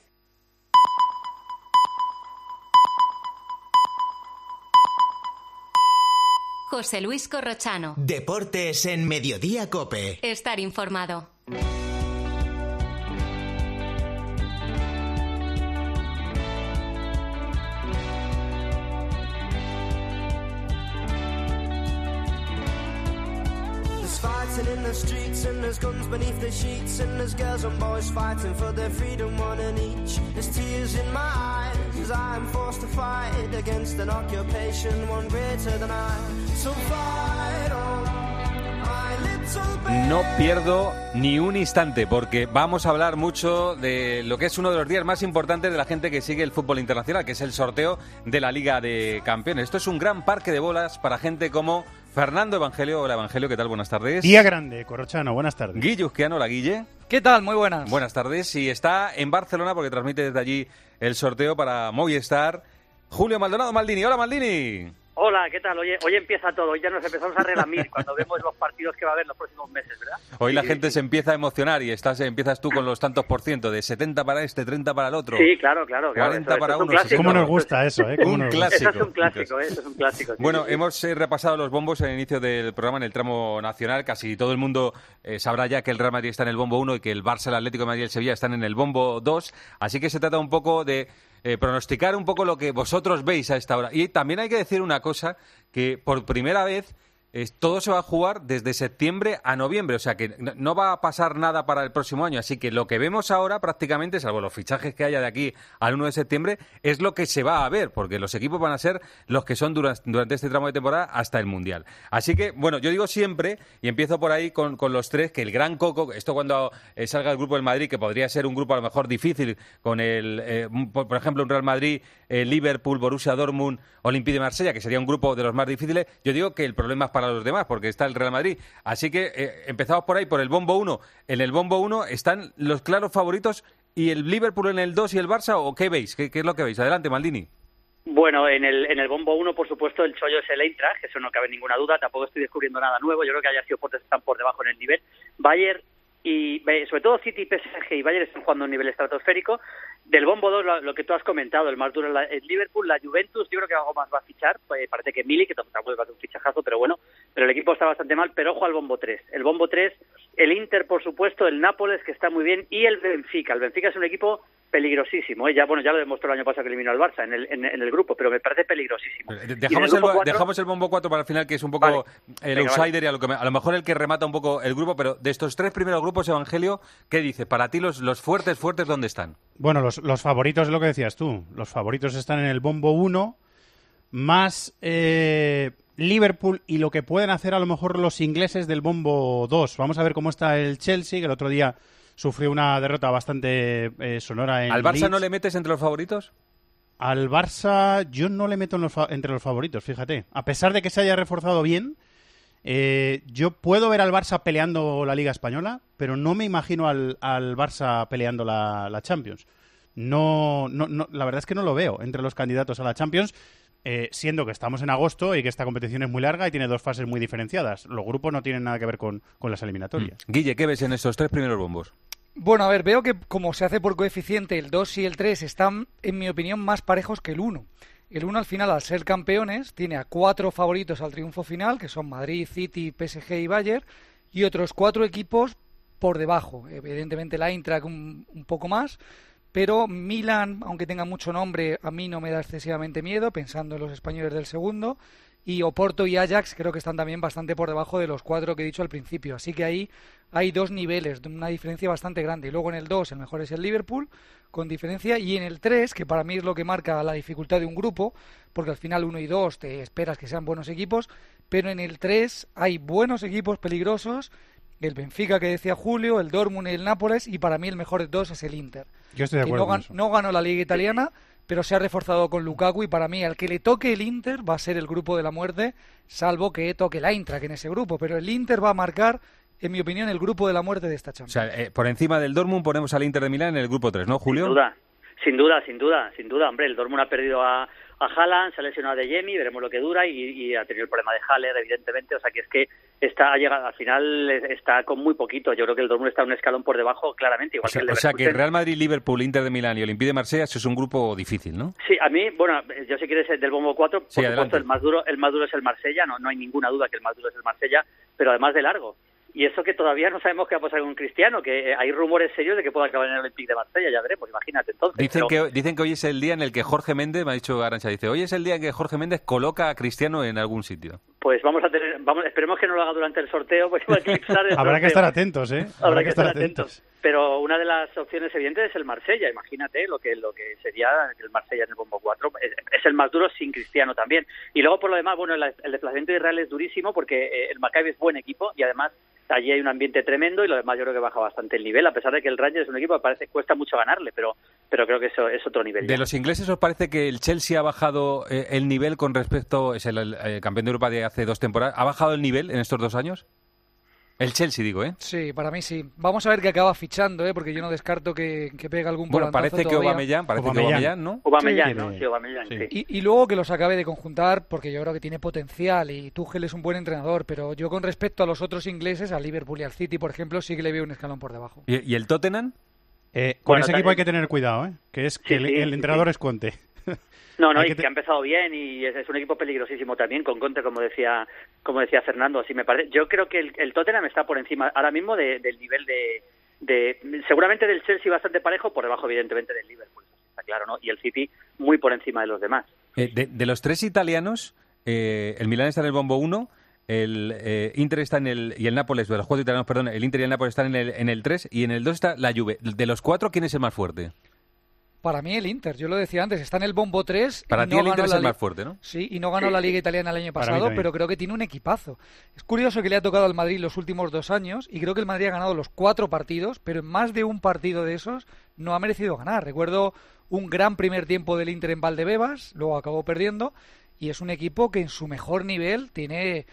José Luis Corrochano. Deportes en Mediodía COPE. Estar informado. Fighting in the streets and there's guns beneath the sheets and there's girls and boys fighting for their freedom, one and each. There's tears in my eyes as I'm forced to fight against an occupation one greater than I. So fight on, my little baby. No pierdo ni un instante porque vamos a hablar mucho de lo que es uno de los días más importantes de la gente que sigue el fútbol internacional, que es el sorteo de la Liga de Campeones. Esto es un gran parque de bolas para gente como Fernando Evangelio. Hola Evangelio, ¿qué tal? Buenas tardes. Día grande, Corrochano, buenas tardes. Guilluzquiano, hola Guille. ¿Qué tal? Muy buenas. Buenas tardes. Y está en Barcelona porque transmite desde allí el sorteo para Movistar. Julio Maldonado Maldini. Hola Maldini. Hola, ¿qué tal? Hoy empieza todo, hoy ya nos empezamos a relamir cuando vemos los partidos que va a haber los próximos meses, ¿verdad? Hoy la gente se empieza a emocionar y empiezas tú con los tantos por ciento, de 70 para este, 30 para el otro. Sí, claro. 40 para uno. ¿Cómo nos gusta eso, eh? Un clásico. Eso es un clásico. Sí, bueno, sí. hemos repasado los bombos en el inicio del programa en el tramo nacional. Casi todo el mundo sabrá ya que el Real Madrid está en el bombo 1 y que el Barça, el Atlético de Madrid y el Sevilla están en el bombo 2. Así que se trata un poco de pronosticar un poco lo que vosotros veis a esta hora. Y también hay que decir una cosa, que por primera vez todo se va a jugar desde septiembre a noviembre, o sea que no va a pasar nada para el próximo año, así que lo que vemos ahora prácticamente, salvo los fichajes que haya de aquí al 1 de septiembre, es lo que se va a ver, porque los equipos van a ser los que son durante este tramo de temporada hasta el Mundial. Así que, bueno, yo digo siempre, y empiezo por ahí con los tres, que el gran coco, esto cuando salga el grupo del Madrid, que podría ser un grupo a lo mejor difícil, con por ejemplo, un Real Madrid, Liverpool, Borussia Dortmund, Olympique de Marsella, que sería un grupo de los más difíciles, yo digo que el problema es para los demás, porque está el Real Madrid. Así que empezamos por ahí, por el bombo 1. En el bombo 1 están los claros favoritos y el Liverpool en el 2 y el Barça, ¿o qué veis? ¿Qué es lo que veis? Adelante, Maldini. Bueno, en el bombo 1, por supuesto, el chollo es el Eintracht, eso no cabe ninguna duda, tampoco estoy descubriendo nada nuevo, yo creo que haya sido fuertes, están por debajo en el nivel. Bayern y sobre todo City, PSG y Bayern están jugando a un nivel estratosférico. Del bombo 2, lo que tú has comentado, el más duro, el Liverpool, la Juventus, yo creo que algo más va a fichar, parece que Milik, que tampoco va a ser un fichajazo, pero bueno, pero el equipo está bastante mal, pero ojo al bombo 3. El bombo 3, el Inter, por supuesto, el Nápoles, que está muy bien, y el Benfica. El Benfica es un equipo peligrosísimo, ya lo demostró el año pasado que eliminó al Barça en el grupo, pero me parece peligrosísimo. Dejamos el bombo 4 para el final, que es un poco el outsider, y a lo mejor el que remata un poco el grupo, pero de estos tres primeros grupos, Evangelio, ¿qué dices? Para ti los fuertes, ¿dónde están? Bueno, los favoritos es lo que decías tú, los favoritos están en el bombo 1, más Liverpool y lo que pueden hacer a lo mejor los ingleses del bombo 2. Vamos a ver cómo está el Chelsea, que el otro día sufrió una derrota bastante sonora en ¿Al Barça Leeds. no le metes entre los favoritos? Al Barça yo no le meto entre los favoritos, fíjate. A pesar de que se haya reforzado bien, yo puedo ver al Barça peleando la Liga Española, pero no me imagino al Barça peleando la Champions. No, la verdad es que no lo veo entre los candidatos a la Champions, siendo que estamos en agosto y que esta competición es muy larga y tiene dos fases muy diferenciadas. Los grupos no tienen nada que ver con las eliminatorias. Guille, ¿qué ves en estos tres primeros bombos? Bueno, a ver, veo que como se hace por coeficiente, el 2 y el 3 están, en mi opinión, más parejos que el 1. El 1 al final, al ser campeones, tiene a 4 favoritos al triunfo final, que son Madrid, City, PSG y Bayern, y otros 4 equipos por debajo. Evidentemente la Eintracht un poco más, pero Milan, aunque tenga mucho nombre, a mí no me da excesivamente miedo, pensando en los españoles del segundo, y Oporto y Ajax creo que están también bastante por debajo de los 4 que he dicho al principio, así que ahí hay 2 niveles, una diferencia bastante grande, y luego en el 2 el mejor es el Liverpool, con diferencia, y en el 3, que para mí es lo que marca la dificultad de un grupo, porque al final 1 y 2 te esperas que sean buenos equipos, pero en el 3 hay buenos equipos peligrosos, el Benfica que decía Julio, el Dortmund y el Nápoles, y para mí el mejor de 2 es el Inter. Yo estoy de acuerdo con eso. No ganó la Liga Italiana, pero se ha reforzado con Lukaku, y para mí al que le toque el Inter va a ser el grupo de la muerte, salvo que toque la Eintracht en ese grupo, pero el Inter va a marcar en mi opinión, el grupo de la muerte de esta Champions. O sea, por encima del Dortmund ponemos al Inter de Milán en el grupo 3, ¿no, Julio? Sin duda. Hombre, el Dortmund ha perdido a Haaland, se ha lesionado de Yemi, veremos lo que dura, y ha tenido el problema de Haller, evidentemente. O sea, que es que ha llegado al final, está con muy poquito. Yo creo que el Dortmund está un escalón por debajo, claramente. Igual o sea, que Real Madrid, Liverpool, Inter de Milán y Olympique de Marsella, eso es un grupo difícil, ¿no? Sí, a mí, bueno, yo si quieres del bombo 4, por supuesto, el más duro es el Marsella, no hay ninguna duda que el más duro es el Marsella, pero además de largo. Y eso que todavía no sabemos qué va a pasar con Cristiano, que hay rumores serios de que pueda acabar en el Olympique de Marsella, ya veremos, imagínate entonces. Dicen que hoy es el día en el que Jorge Méndez, me ha dicho Arantxa, dice, hoy es el día en que Jorge Méndez coloca a Cristiano en algún sitio. Pues esperemos que no lo haga durante el sorteo, pues habrá que estar atentos, ¿eh? Habrá que estar atentos. Pero una de las opciones evidentes es el Marsella, imagínate lo que sería el Marsella en el bombo 4, es el más duro sin Cristiano también. Y luego por lo demás, bueno, el desplazamiento de Israel es durísimo porque el Maccabi es buen equipo y además allí hay un ambiente tremendo y lo demás yo creo que baja bastante el nivel, a pesar de que el Rangers es un equipo que parece que cuesta mucho ganarle, pero creo que eso es otro nivel. ¿De los ingleses os parece que el Chelsea ha bajado el nivel con respecto, es el campeón de Europa de hace 2 temporadas, ha bajado el nivel en estos 2 años? El Chelsea, digo, ¿eh? Sí, para mí sí. Vamos a ver qué acaba fichando, porque yo no descarto que pegue algún volantazo. Bueno, parece que Aubameyang, ¿no? Aubameyang, sí. Y luego que los acabe de conjuntar, porque yo creo que tiene potencial y Tuchel es un buen entrenador, pero yo con respecto a los otros ingleses, al Liverpool y al City, por ejemplo, sí que le veo un escalón por debajo. ¿Y el Tottenham? Con ese equipo hay que tener cuidado, que es que el entrenador es Conte. No, y que ha empezado bien y es un equipo peligrosísimo también con Conte, como decía Fernando, así me parece. Yo creo que el Tottenham está por encima ahora mismo del nivel de seguramente del Chelsea bastante parejo, por debajo evidentemente del Liverpool, está claro, ¿no? Y el City muy por encima de los demás. De los 3 italianos, el Milán está en el bombo 1, el Inter está en el y el Nápoles, de los 4 italianos, perdón, el Inter y el Nápoles están en el 3 y en el 2 está la Juve. De los 4, ¿quién es el más fuerte? Para mí el Inter, yo lo decía antes, está en el bombo 3. Para ti el Inter es el más fuerte, ¿no? Sí, y no ganó la Liga Italiana el año pasado, pero creo que tiene un equipazo. Es curioso que le ha tocado al Madrid los últimos 2 años y creo que el Madrid ha ganado los 4 partidos, pero en más de un partido de esos no ha merecido ganar. Recuerdo un gran primer tiempo del Inter en Valdebebas, luego acabó perdiendo, y es un equipo que en su mejor nivel tiene...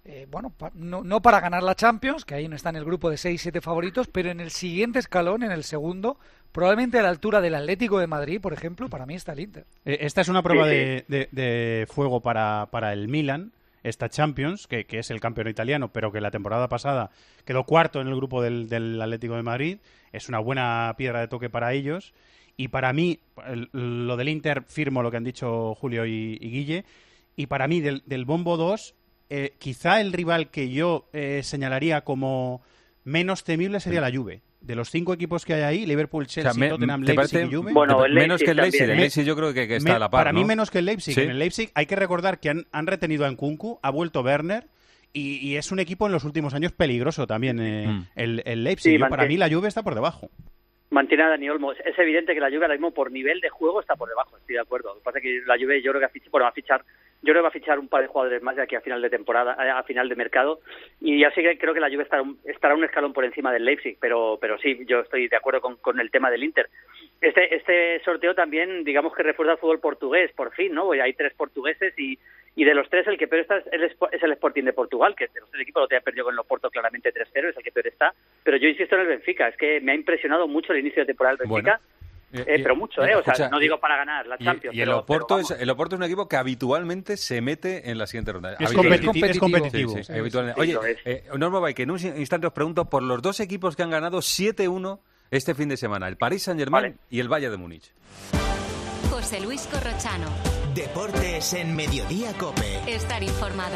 no para ganar la Champions, que ahí no está en el grupo de 6-7 favoritos, pero en el siguiente escalón, en el segundo, probablemente a la altura del Atlético de Madrid, por ejemplo, para mí está el Inter. Esta es una prueba de fuego para el Milan, esta Champions, que es el campeón italiano, pero que la temporada pasada quedó cuarto en el grupo del Atlético de Madrid. Es una buena piedra de toque para ellos. Y para mí, lo del Inter, firmo lo que han dicho Julio y Guille, y para mí del bombo 2... quizá el rival que yo señalaría como menos temible sería la Juve. De los 5 equipos que hay ahí, Liverpool, Chelsea, Tottenham, Leipzig y Juve... Bueno, menos que el Leipzig. El Leipzig yo creo que está a la par, para ¿no? mí menos que el Leipzig. ¿Sí? En el Leipzig hay que recordar que han retenido a Nkunku, ha vuelto Werner y es un equipo en los últimos años peligroso también el Leipzig. Para mí la Juve está por debajo. Mantiene a Dani Olmo. Es evidente que la Juve ahora mismo por nivel de juego está por debajo, estoy de acuerdo. Lo que pasa es que la Juve yo creo que va a fichar un par de jugadores más de aquí a final de temporada, a final de mercado, y así que creo que la Juve estará un escalón por encima del Leipzig, pero sí, yo estoy de acuerdo con el tema del Inter. Este sorteo también, digamos que refuerza el fútbol portugués, por fin, ¿no? Hay 3 portugueses y de los 3 el que peor está es el Sporting de Portugal, que de los 3 equipos lo tenía perdido con el Oporto claramente 3-0, es el que peor está, pero yo insisto en el Benfica, es que me ha impresionado mucho el inicio de temporada del Benfica. Pero mucho, o sea, no digo para ganar la Champions. Y el Oporto es un equipo que habitualmente se mete en la siguiente ronda. Es competitivo. Sí, habitualmente. Oye, no os mováis, que en un instante os pregunto por los 2 equipos que han ganado 7-1 este fin de semana, el Paris Saint-Germain y el Bayern de Múnich. José Luis Corrochano. Deportes en Mediodía COPE. Estar informado.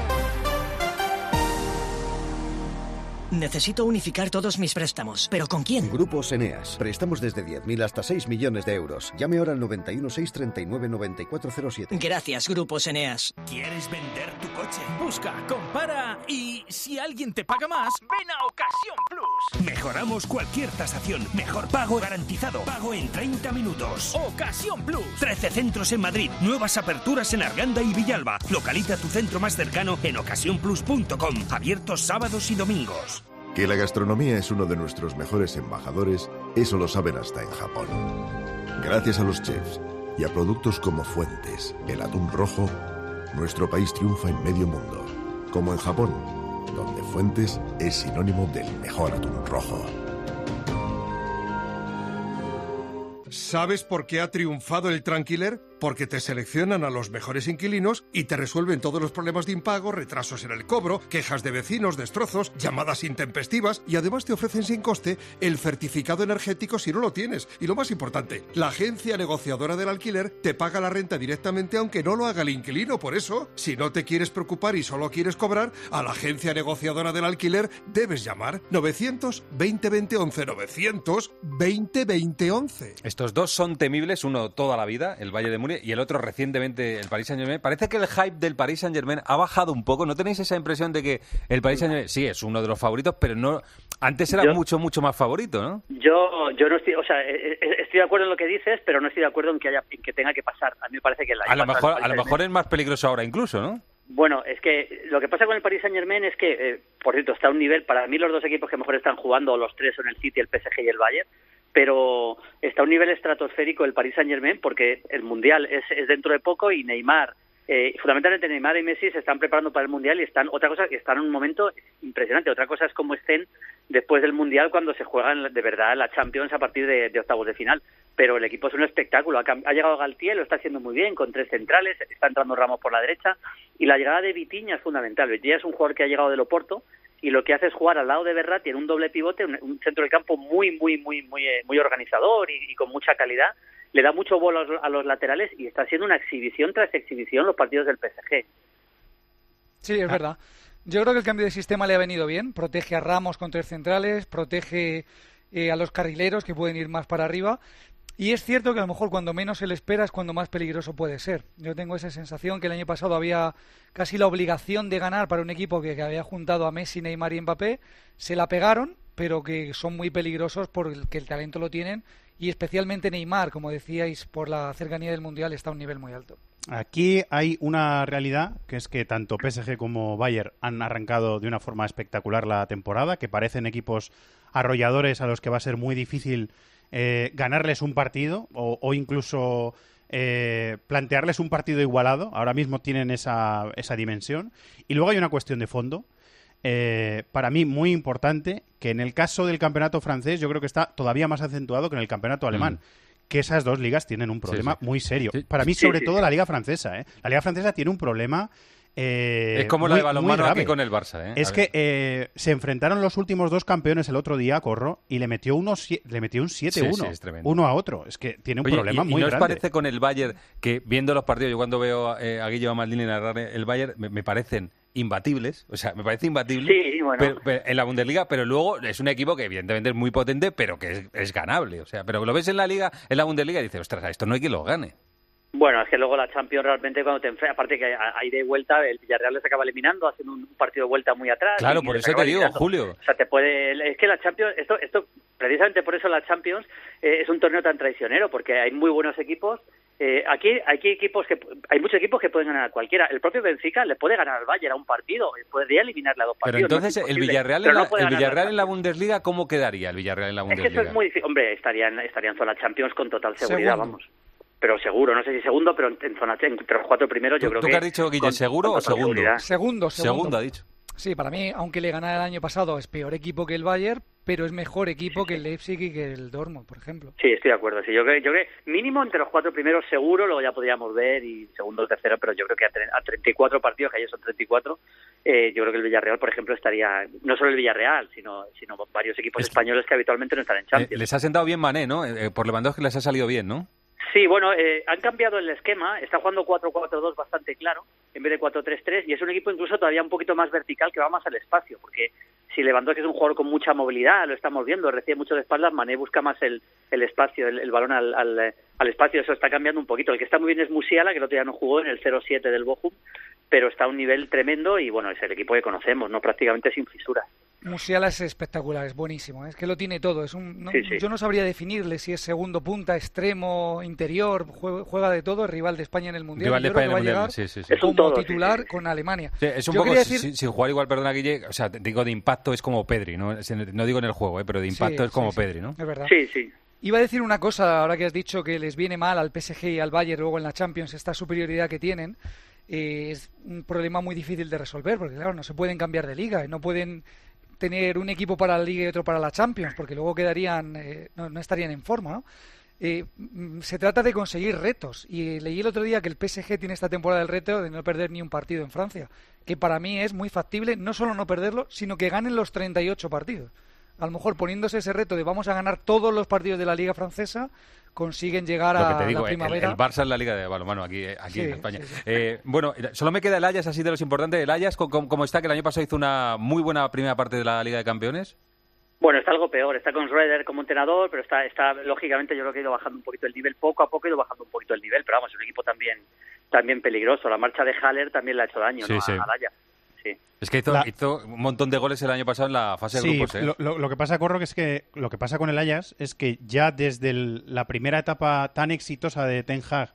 Necesito unificar todos mis préstamos. ¿Pero con quién? Grupos Eneas. Préstamos desde 10.000 hasta 6 millones de euros. Llame ahora al 91 639 9407. Gracias, Grupos Eneas. ¿Quieres vender tu coche? Busca, compara y si alguien te paga más, ven a Ocasión Plus. Mejoramos cualquier tasación. Mejor pago garantizado. Pago en 30 minutos. Ocasión Plus. 13 centros en Madrid. Nuevas aperturas en Arganda y Villalba. Localiza tu centro más cercano en ocasiónplus.com. Abiertos sábados y domingos. Que la gastronomía es uno de nuestros mejores embajadores, eso lo saben hasta en Japón. Gracias a los chefs y a productos como Fuentes, el atún rojo, nuestro país triunfa en medio mundo. Como en Japón, donde Fuentes es sinónimo del mejor atún rojo. ¿Sabes por qué ha triunfado el Tranquiler? Porque te seleccionan a los mejores inquilinos y te resuelven todos los problemas de impago, retrasos en el cobro, quejas de vecinos, destrozos, llamadas intempestivas y además te ofrecen sin coste el certificado energético si no lo tienes. Y lo más importante, la agencia negociadora del alquiler te paga la renta directamente aunque no lo haga el inquilino. Por eso, si no te quieres preocupar y solo quieres cobrar, a la agencia negociadora del alquiler debes llamar 900-20-20-11, 900-20-20-11. Estos dos son temibles, uno toda la vida, el Bayern de Múnich, y el otro recientemente, el Paris Saint-Germain. Parece que el hype del Paris Saint-Germain ha bajado un poco. ¿No tenéis esa impresión de que el Paris Saint-Germain sí es uno de los favoritos, pero no antes era mucho más favorito, ¿no? Yo no estoy, o sea, estoy de acuerdo en lo que dices, pero no estoy de acuerdo en que tenga que pasar. A mí me parece que a lo mejor es más peligroso ahora incluso, ¿no? Bueno, es que lo que pasa con el Paris Saint-Germain es que, por cierto, está a un nivel, para mí los dos equipos que mejor están jugando, los tres son el City, el PSG y el Bayern, pero está a un nivel estratosférico el Paris Saint-Germain porque el Mundial es dentro de poco y Neymar, fundamentalmente Neymar y Messi se están preparando para el Mundial y están en un momento impresionante. Otra cosa es cómo estén después del Mundial cuando se juegan de verdad la Champions a partir de octavos de final. Pero el equipo es un espectáculo. Ha llegado Galtier, lo está haciendo muy bien, con 3 centrales, está entrando Ramos por la derecha, y la llegada de Vitinha es fundamental. Vitinha es un jugador que ha llegado del Oporto, y lo que hace es jugar al lado de Verratti en un doble pivote, un centro del campo muy organizador y con mucha calidad. Le da mucho bola a los laterales y está haciendo una exhibición tras exhibición los partidos del PSG. Sí, es verdad. Yo creo que el cambio de sistema le ha venido bien. Protege a Ramos con 3 centrales, protege a los carrileros que pueden ir más para arriba. Y es cierto que a lo mejor cuando menos se le espera es cuando más peligroso puede ser. Yo tengo esa sensación que el año pasado había casi la obligación de ganar para un equipo que había juntado a Messi, Neymar y Mbappé. Se la pegaron, pero que son muy peligrosos porque el talento lo tienen. Y especialmente Neymar, como decíais, por la cercanía del Mundial está a un nivel muy alto. Aquí hay una realidad, que es que tanto PSG como Bayern han arrancado de una forma espectacular la temporada, que parecen equipos arrolladores a los que va a ser muy difícil ganarles un partido o incluso plantearles un partido igualado. Ahora mismo tienen esa dimensión. Y luego hay una cuestión de fondo, para mí muy importante, que en el caso del campeonato francés yo creo que está todavía más acentuado que en el campeonato alemán. Que esas dos ligas tienen un problema muy serio. Para mí, sobre todo, la Liga Francesa. La Liga Francesa tiene un problema es como la de balonmano aquí con el Barça. Es que se enfrentaron los últimos dos campeones el otro día, Corro, y le metió un 7-1 uno a otro. Es que tiene un problema muy grande. ¿Y no os parece con el Bayern que, viendo los partidos, yo cuando veo a Guillermo Maldini narrar el Bayern, me parecen imbatibles, o sea, me parece imbatible pero en la Bundesliga, pero luego es un equipo que evidentemente es muy potente, pero que es ganable, o sea, pero lo ves en la Liga, en la Bundesliga y dices, ostras, esto no hay quien lo gane. Bueno, es que luego la Champions realmente cuando te enfrentas, aparte que hay de vuelta, el Villarreal les acaba eliminando, haciendo un partido de vuelta muy atrás. Claro, por eso te digo, Julio. O sea, es que la Champions, esto precisamente por eso la Champions es un torneo tan traicionero, porque hay muy buenos equipos. Aquí hay muchos equipos que pueden ganar a cualquiera. El propio Benfica le puede ganar al Bayern a un partido, podría eliminarle a 2 partidos. Pero entonces el Villarreal en la Bundesliga, ¿cómo quedaría el Villarreal en la Bundesliga? Es que eso es muy difícil. Hombre, estarían en la Champions con total seguridad, vamos. Pero seguro, no sé si segundo, pero entre los 4 primeros yo creo que... ¿Tú qué has dicho, Guille, seguro o segundo? Segundo ha dicho. Sí, para mí, aunque le ganara el año pasado, es peor equipo que el Bayern, pero es mejor equipo que el Leipzig y que el Dortmund, por ejemplo. Sí, estoy de acuerdo. Sí, yo creo que mínimo entre los 4 primeros seguro, luego ya podríamos ver, y segundo o tercero, pero yo creo que a 34 partidos, que ayer son 34, yo creo que el Villarreal, por ejemplo, estaría... No solo el Villarreal, sino varios equipos españoles que habitualmente no están en Champions. Les ha sentado bien Mané, ¿no? Por Lewandowski les ha salido bien, ¿no? Sí, bueno, han cambiado el esquema, está jugando 4-4-2 bastante claro, en vez de 4-3-3, y es un equipo incluso todavía un poquito más vertical que va más al espacio, porque si Lewandowski es un jugador con mucha movilidad, lo estamos viendo, recibe mucho de espaldas, Mané busca más el espacio, el balón al espacio, eso está cambiando un poquito. El que está muy bien es Musiala, que el otro día no jugó en el 0-7 del Bochum, pero está a un nivel tremendo y bueno, es el equipo que conocemos, no prácticamente sin fisuras. Musiala es espectacular, es buenísimo, es que lo tiene todo. Yo no sabría definirle si es segundo punta, extremo, interior, juega de todo, es rival de España en el Mundial. Rival de España en el Mundial, es como titular con Alemania. Sí, es un poco, sin jugar igual, perdona Guille, o sea, digo de impacto es como Pedri, no digo en el juego, pero de impacto es como Pedri, ¿no? Es verdad. Sí. Iba a decir una cosa, ahora que has dicho que les viene mal al PSG y al Bayern luego en la Champions, esta superioridad que tienen. es un problema muy difícil de resolver, porque claro, no se pueden cambiar de liga, no pueden tener un equipo para la Liga y otro para la Champions, porque luego quedarían no estarían en forma, ¿no? Se trata de conseguir retos, y leí el otro día que el PSG tiene esta temporada el reto de no perder ni un partido en Francia, que para mí es muy factible, no solo no perderlo, sino que ganen los 38 partidos. A lo mejor poniéndose ese reto de vamos a ganar todos los partidos de la Liga francesa, consiguen llegar a la primavera. El Barça es la Liga de balonmano aquí sí, en España. Sí. Bueno, solo me queda el Ajax, así de los importantes. El Ajax, como está, que el año pasado hizo una muy buena primera parte de la Liga de Campeones. Bueno, está algo peor. Está con Schroeder como entrenador, pero está lógicamente, yo creo que ha ido bajando un poquito el nivel. Poco a poco ha ido bajando un poquito el nivel, pero vamos, es un equipo también peligroso. La marcha de Haller también le ha hecho daño, ¿no? Al Ajax. Sí. Es que hizo un montón de goles el año pasado en la fase de grupos. Lo que pasa, Corro, que lo que pasa con el Ajax es que ya desde la primera etapa tan exitosa de Ten Hag,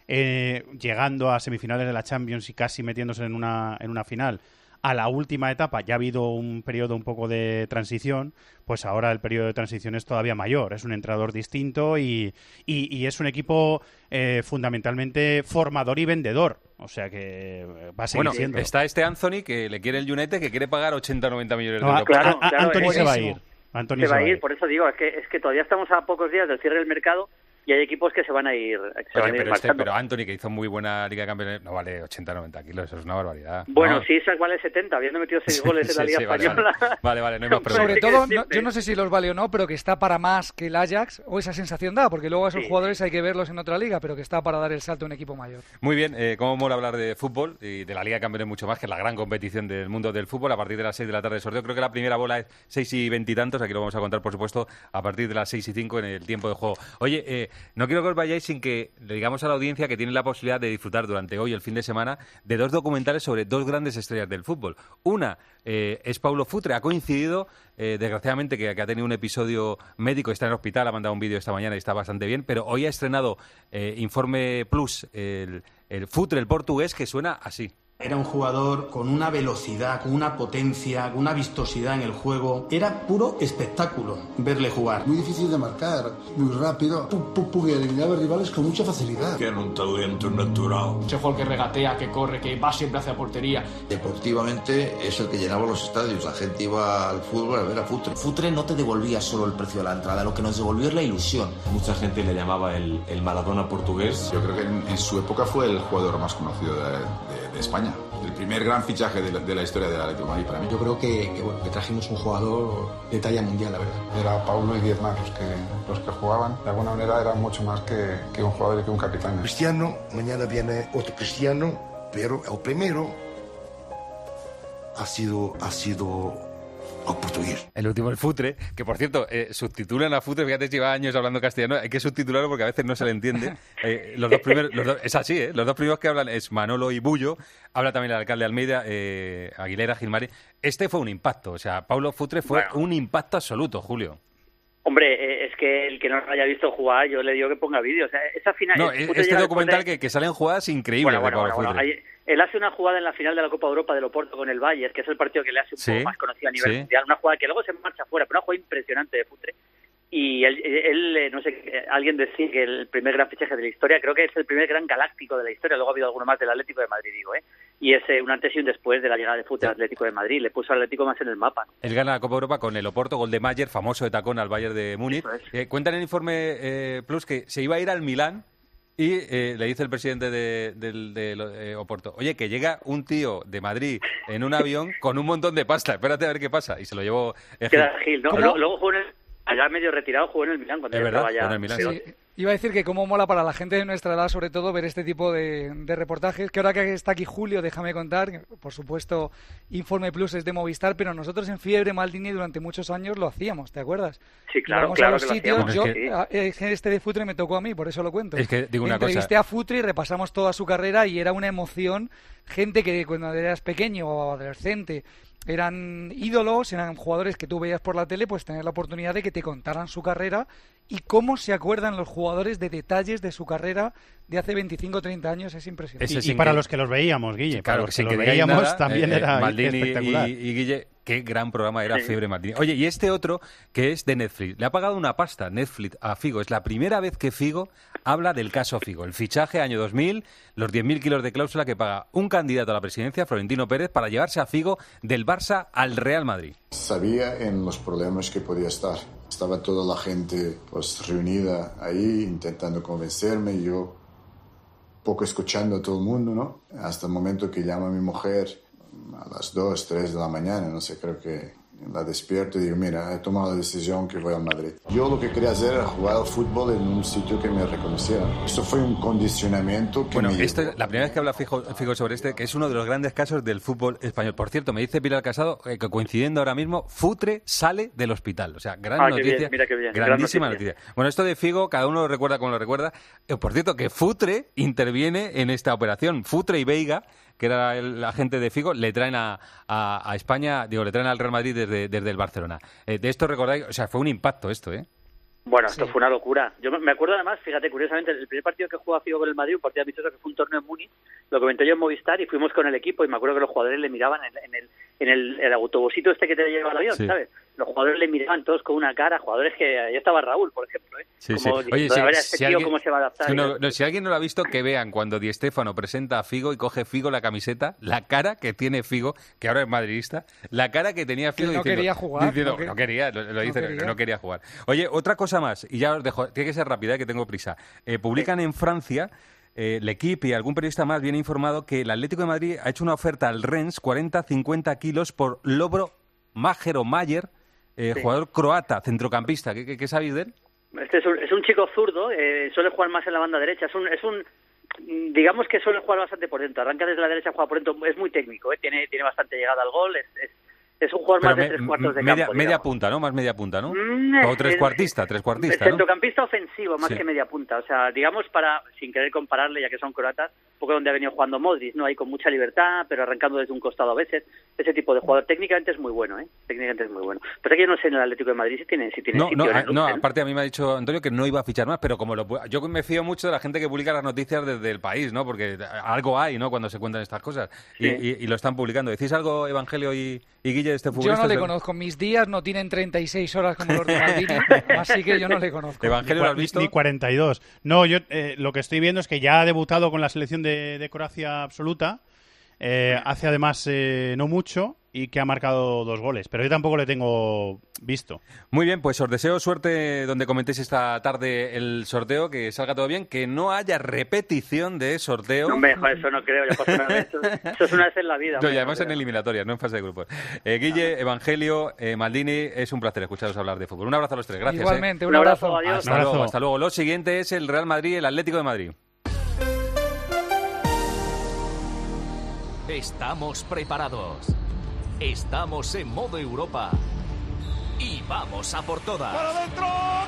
llegando a semifinales de la Champions y casi metiéndose en una final, a la última etapa ya ha habido un periodo un poco de transición, pues ahora el periodo de transición es todavía mayor. Es un entrenador distinto y es un equipo fundamentalmente formador y vendedor. O sea que va a seguir siendo. Está Anthony, que le quiere el United, que quiere pagar 80 o 90 millones de euros. Claro, Anthony se va a ir. Se va a ir, por eso digo, es que todavía estamos a pocos días del cierre del mercado y hay equipos que se van a ir pero Anthony, que hizo muy buena Liga de Campeones, no vale 80-90 kilos, eso es una barbaridad. Bueno, no. sí, Isaac vale 70, habiendo metido 6 goles en la Liga Española. Vale, no hay más preguntas. Sobre todo, yo no sé si los vale o no, pero que está para más que el Ajax, o esa sensación da, porque luego a esos jugadores hay que verlos en otra liga, pero que está para dar el salto a un equipo mayor. Muy bien, cómo mola hablar de fútbol y de la Liga de Campeones mucho más, que es la gran competición del mundo del fútbol, a partir de las 6 de la tarde de sorteo. Creo que la primera bola es 6 y 20 y tantos, aquí lo vamos a contar, por supuesto, a partir de las 6 y 5 en el tiempo de juego. Oye, no quiero que os vayáis sin que le digamos a la audiencia que tiene la posibilidad de disfrutar durante hoy, el fin de semana, de 2 documentales sobre 2 grandes estrellas del fútbol. Una es Paulo Futre, ha coincidido, desgraciadamente, que ha tenido un episodio médico, está en el hospital, ha mandado un vídeo esta mañana y está bastante bien, pero hoy ha estrenado Informe Plus, el Futre, el portugués, que suena así. Era un jugador con una velocidad, con una potencia, con una vistosidad en el juego. Era puro espectáculo verle jugar. Muy difícil de marcar, muy rápido. Y eliminaba rivales con mucha facilidad. Tiene un talento natural. Ese jugador que regatea, que corre, que va siempre hacia portería. Deportivamente es el que llenaba los estadios. La gente iba al fútbol a ver a Futre. Futre no te devolvía solo el precio de la entrada, lo que nos devolvió es la ilusión. Mucha gente le llamaba el Maradona portugués. Yo creo que en su época fue el jugador más conocido de España. El primer gran fichaje de la historia del Atlético de Madrid para mí. Yo creo que trajimos un jugador de talla mundial, la verdad. Era Paulo y 10 más los que jugaban. De alguna manera era mucho más que un jugador y que un capitán. Cristiano, mañana viene otro Cristiano, pero el primero ha sido el portugués. El último, el Futre, que por cierto, subtitulan a Futre, fíjate, lleva años hablando castellano, hay que subtitularlo porque a veces no se le entiende. Los dos primeros, es así, los dos primeros que hablan es Manolo y Bullo, habla también el alcalde de Almeida, Aguilera, Gilmari. Este fue un impacto, o sea, Paulo Futre fue un impacto absoluto, Julio. Hombre, es que el que no lo haya visto jugar, yo le digo que ponga vídeo. O sea, esa final. No, este documental que salen jugadas increíbles de Paulo Futre. Él hace una jugada en la final de la Copa Europa del Oporto con el Bayern, que es el partido que le hace un poco más conocido a nivel mundial. Una jugada que luego se marcha fuera, pero una jugada impresionante de Futre. Y él, no sé, alguien decía que el primer gran fichaje de la historia, creo que es el primer gran galáctico de la historia, luego ha habido alguno más del Atlético de Madrid, digo, y es un antes y un después de la llegada de Futre al Atlético de Madrid, le puso al Atlético más en el mapa, ¿no? Él gana la Copa Europa con el Oporto, gol de Mayer, famoso de tacón al Bayern de Múnich. Cuenta en el Informe Plus que se iba a ir al Milán y le dice el presidente de Oporto, oye, que llega un tío de Madrid en un avión con un montón de pasta, espérate a ver qué pasa, y se lo llevó Gil, ¿no? Luego jugó allá medio retirado, jugó en el Milán cuando estaba ya. En el Milán, sí. Iba a decir que cómo mola para la gente de nuestra edad, sobre todo, ver este tipo de reportajes. Que ahora que está aquí Julio, déjame contar, que, por supuesto, Informe Plus es de Movistar, pero nosotros en Fiebre Maldini durante muchos años lo hacíamos, ¿te acuerdas? Sí, claro. Vamos a los sitios. Yo, este de Futre me tocó a mí, por eso lo cuento. Es que digo una cosa. Entrevisté a Futre y repasamos toda su carrera y era una emoción. Gente que cuando eras pequeño o adolescente eran ídolos, eran jugadores que tú veías por la tele, pues tener la oportunidad de que te contaran su carrera y cómo se acuerdan los jugadores de detalles de su carrera de hace 25 o 30 años. Es impresionante. Y para los que los veíamos, Guille, Sí, para claro, los que sin los que digáis veíamos nada, también era Maldini espectacular. y Guille, qué gran programa era Fiebre Maldini. Oye, y este otro que es de Netflix, le ha pagado una pasta Netflix a Figo. Es la primera vez que Figo habla del caso Figo. El fichaje año 2000, los 10.000 kilos de cláusula que paga un candidato a la presidencia, Florentino Pérez, para llevarse a Figo del Barça al Real Madrid. Sabía en los problemas que podía estar. Estaba toda la gente pues reunida ahí intentando convencerme, yo poco escuchando a todo el mundo, ¿no? Hasta el momento que llama a mi mujer a las 2, 3 de la mañana, no sé, creo que la despierto y digo, mira, he tomado la decisión que voy a Madrid. Yo lo que quería hacer era jugar al fútbol en un sitio que me reconociera. Esto fue un condicionamiento que Bueno, me esto es la primera vez que habla Figo sobre este, que es uno de los grandes casos del fútbol español. Por cierto, me dice Pilar Casado que coincidiendo ahora mismo, Futre sale del hospital. O sea, gran noticia, bien, mira qué bien, grandísima gran noticia. noticia. Bueno, esto de Figo, cada uno lo recuerda como lo recuerda. Por cierto, que Futre interviene en esta operación. Futre y Veiga, que era el agente de Figo, le traen a España, le traen al Real Madrid desde el Barcelona. De esto recordáis, o sea, fue un impacto esto, ¿eh? Bueno, esto fue una locura. Yo me acuerdo además, fíjate, curiosamente, el primer partido que jugó Figo con el Madrid, un partido amistoso que fue un torneo en Múnich, lo comenté yo en Movistar y fuimos con el equipo y me acuerdo que los jugadores le miraban en el autobusito este que te lleva al avión, Sí. ¿sabes? Los jugadores le miraban todos con una cara, jugadores que... Ahí estaba Raúl, por ejemplo, ¿eh? Sí, Como sí. Oye, diciendo, a ver, este tío cómo se va a adaptar. Si alguien no lo ha visto, que vean cuando Di Stéfano presenta a Figo y coge Figo la camiseta, la cara que tiene Figo, que ahora es madridista, la cara que tenía Figo Que no diciendo, quería jugar, diciendo, no no quería, lo dice, quería. no quería jugar. Oye, otra cosa más, y ya os dejo, tiene que ser rápida, que tengo prisa. Publican en Francia... L'Equipe y algún periodista más viene informado que el Atlético de Madrid ha hecho una oferta al Rennes 40-50 kilos por Lovro Majer, jugador croata, centrocampista. ¿Qué sabéis de él? Este es un chico zurdo, suele jugar más en la banda derecha, es un digamos que suele jugar bastante por dentro, arranca desde la derecha, juega por dentro, es muy técnico, tiene bastante llegada al gol, es un jugador más de tres cuartos de campo. Media punta, ¿no? Más media punta, ¿no? O trecuartista, ¿no? Centrocampista ofensivo, más Sí. que media punta. O sea, digamos, sin querer compararle, ya que son croatas, un poco donde ha venido jugando Modric, ¿no? Ahí con mucha libertad, pero arrancando desde un costado a veces. Ese tipo de jugador técnicamente es muy bueno, ¿eh? Técnicamente es muy bueno. Pero aquí yo no sé en el Atlético de Madrid si tiene sitio en el No, Lucentum. aparte a mí me ha dicho Antonio que no iba a fichar más, pero como yo me fío mucho de la gente que publica las noticias desde el país, ¿no? Porque algo hay, ¿no? Cuando se cuentan estas cosas. Sí. Y lo están publicando. ¿Decís algo, Evangelio y Guille, de este Yo futbolista? no le conozco. Mis días no tienen 36 horas como los de Maldini, así que yo no le conozco. Evangelio, ¿lo has visto? Ni 42. No, yo lo que estoy viendo es que ya ha debutado con la selección de Croacia absoluta. Hace además no mucho y que ha marcado 2 goles. Pero yo tampoco le tengo visto. Muy bien, pues os deseo suerte donde comentéis esta tarde el sorteo, que salga todo bien, que no haya repetición de sorteo. No, hombre, joder, eso no creo. Ya pasa una vez. Eso es una vez en la vida. No, hombre, y además no en creo. eliminatorias, no en fase de grupos. Guille, Evangelio, Maldini, es un placer escucharos hablar de fútbol. Un abrazo a los tres, gracias. Igualmente, Un abrazo, adiós. Hasta luego, hasta luego. Lo siguiente es el Real Madrid, el Atlético de Madrid. Estamos preparados. Estamos en modo Europa. Y vamos a por todas. ¡Para adentro!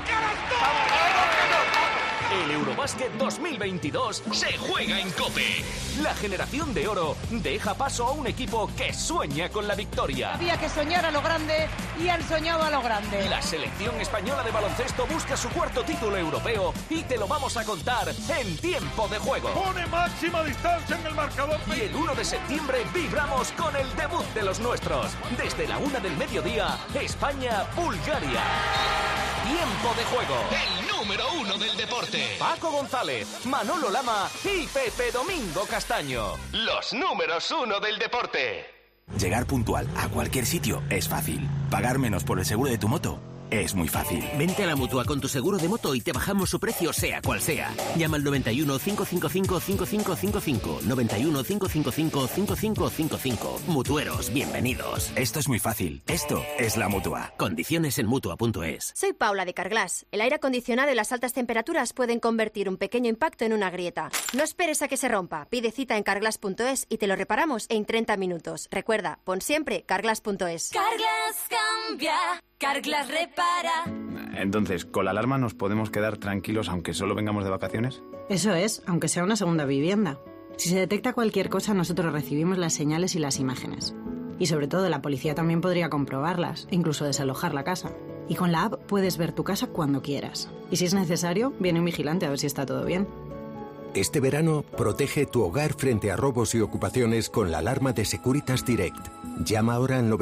El Eurobásquet 2022 se juega en COPE. La generación de oro deja paso a un equipo que sueña con la victoria. Había que soñar a lo grande y han soñado a lo grande. La selección española de baloncesto busca su 4º título europeo y te lo vamos a contar en tiempo de juego. Pone máxima distancia en el marcador. Y el 1 de septiembre vibramos con el debut de los nuestros. Desde la 1 del mediodía, España-Bulgaria. Tiempo de juego. El número 1 del deporte. Paco González, Manolo Lama y Pepe Domingo Castaño. Los números 1 del deporte. Llegar puntual a cualquier sitio es fácil. Pagar menos por el seguro de tu moto es muy fácil. Vente a la Mutua con tu seguro de moto y te bajamos su precio sea cual sea. Llama al 91 555 5555. 91 555 5555. Mutueros, bienvenidos. Esto es muy fácil. Esto es la Mutua. Condiciones en Mutua.es. Soy Paula de Carglass. El aire acondicionado y las altas temperaturas pueden convertir un pequeño impacto en una grieta. No esperes a que se rompa. Pide cita en Carglass.es y te lo reparamos en 30 minutos. Recuerda, pon siempre Carglass.es. Carglass cambia, Carglass repara. Entonces, ¿con la alarma nos podemos quedar tranquilos aunque solo vengamos de vacaciones? Eso es, aunque sea una segunda vivienda. Si se detecta cualquier cosa, nosotros recibimos las señales y las imágenes. Y sobre todo, la policía también podría comprobarlas, e incluso desalojar la casa. Y con la app puedes ver tu casa cuando quieras. Y si es necesario, viene un vigilante a ver si está todo bien. Este verano, protege tu hogar frente a robos y ocupaciones con la alarma de Securitas Direct. Llama ahora al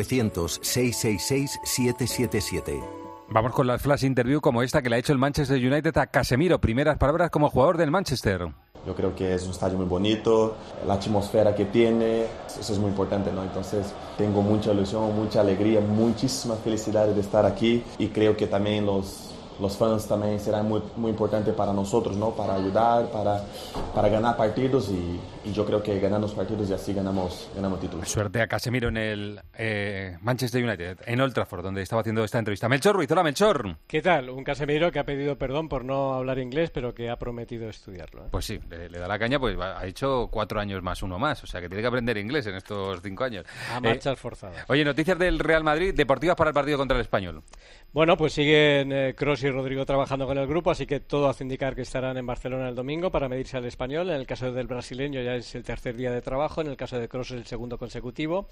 900-666-777. Vamos con las flash interview como esta que le ha hecho el Manchester United a Casemiro. Primeras palabras como jugador del Manchester. Yo creo que es un estadio muy bonito, la atmósfera que tiene, eso es muy importante, ¿no? Entonces tengo mucha ilusión, mucha alegría, muchísima felicidad de estar aquí y creo que también los fans también serán muy importantes para nosotros, ¿no? Para ayudar, para ganar partidos y yo creo que ganando los partidos y así ganamos títulos. Suerte a Casemiro en el Manchester United, en Old Trafford, donde estaba haciendo esta entrevista. Melchor Ruiz, hola Melchor. ¿Qué tal? Un Casemiro que ha pedido perdón por no hablar inglés, pero que ha prometido estudiarlo, ¿eh? Pues sí, le da la caña, pues ha hecho 4 años más, uno más, o sea que tiene que aprender inglés en estos 5 años. A marchas forzadas. Oye, noticias del Real Madrid, deportivas para el partido contra el Español. Bueno, pues siguen Kroos y Rodrigo trabajando con el grupo, así que todo hace indicar que estarán en Barcelona el domingo para medirse al Español. En el caso del brasileño ya es el tercer día de trabajo, en el caso de Kroos es el segundo consecutivo.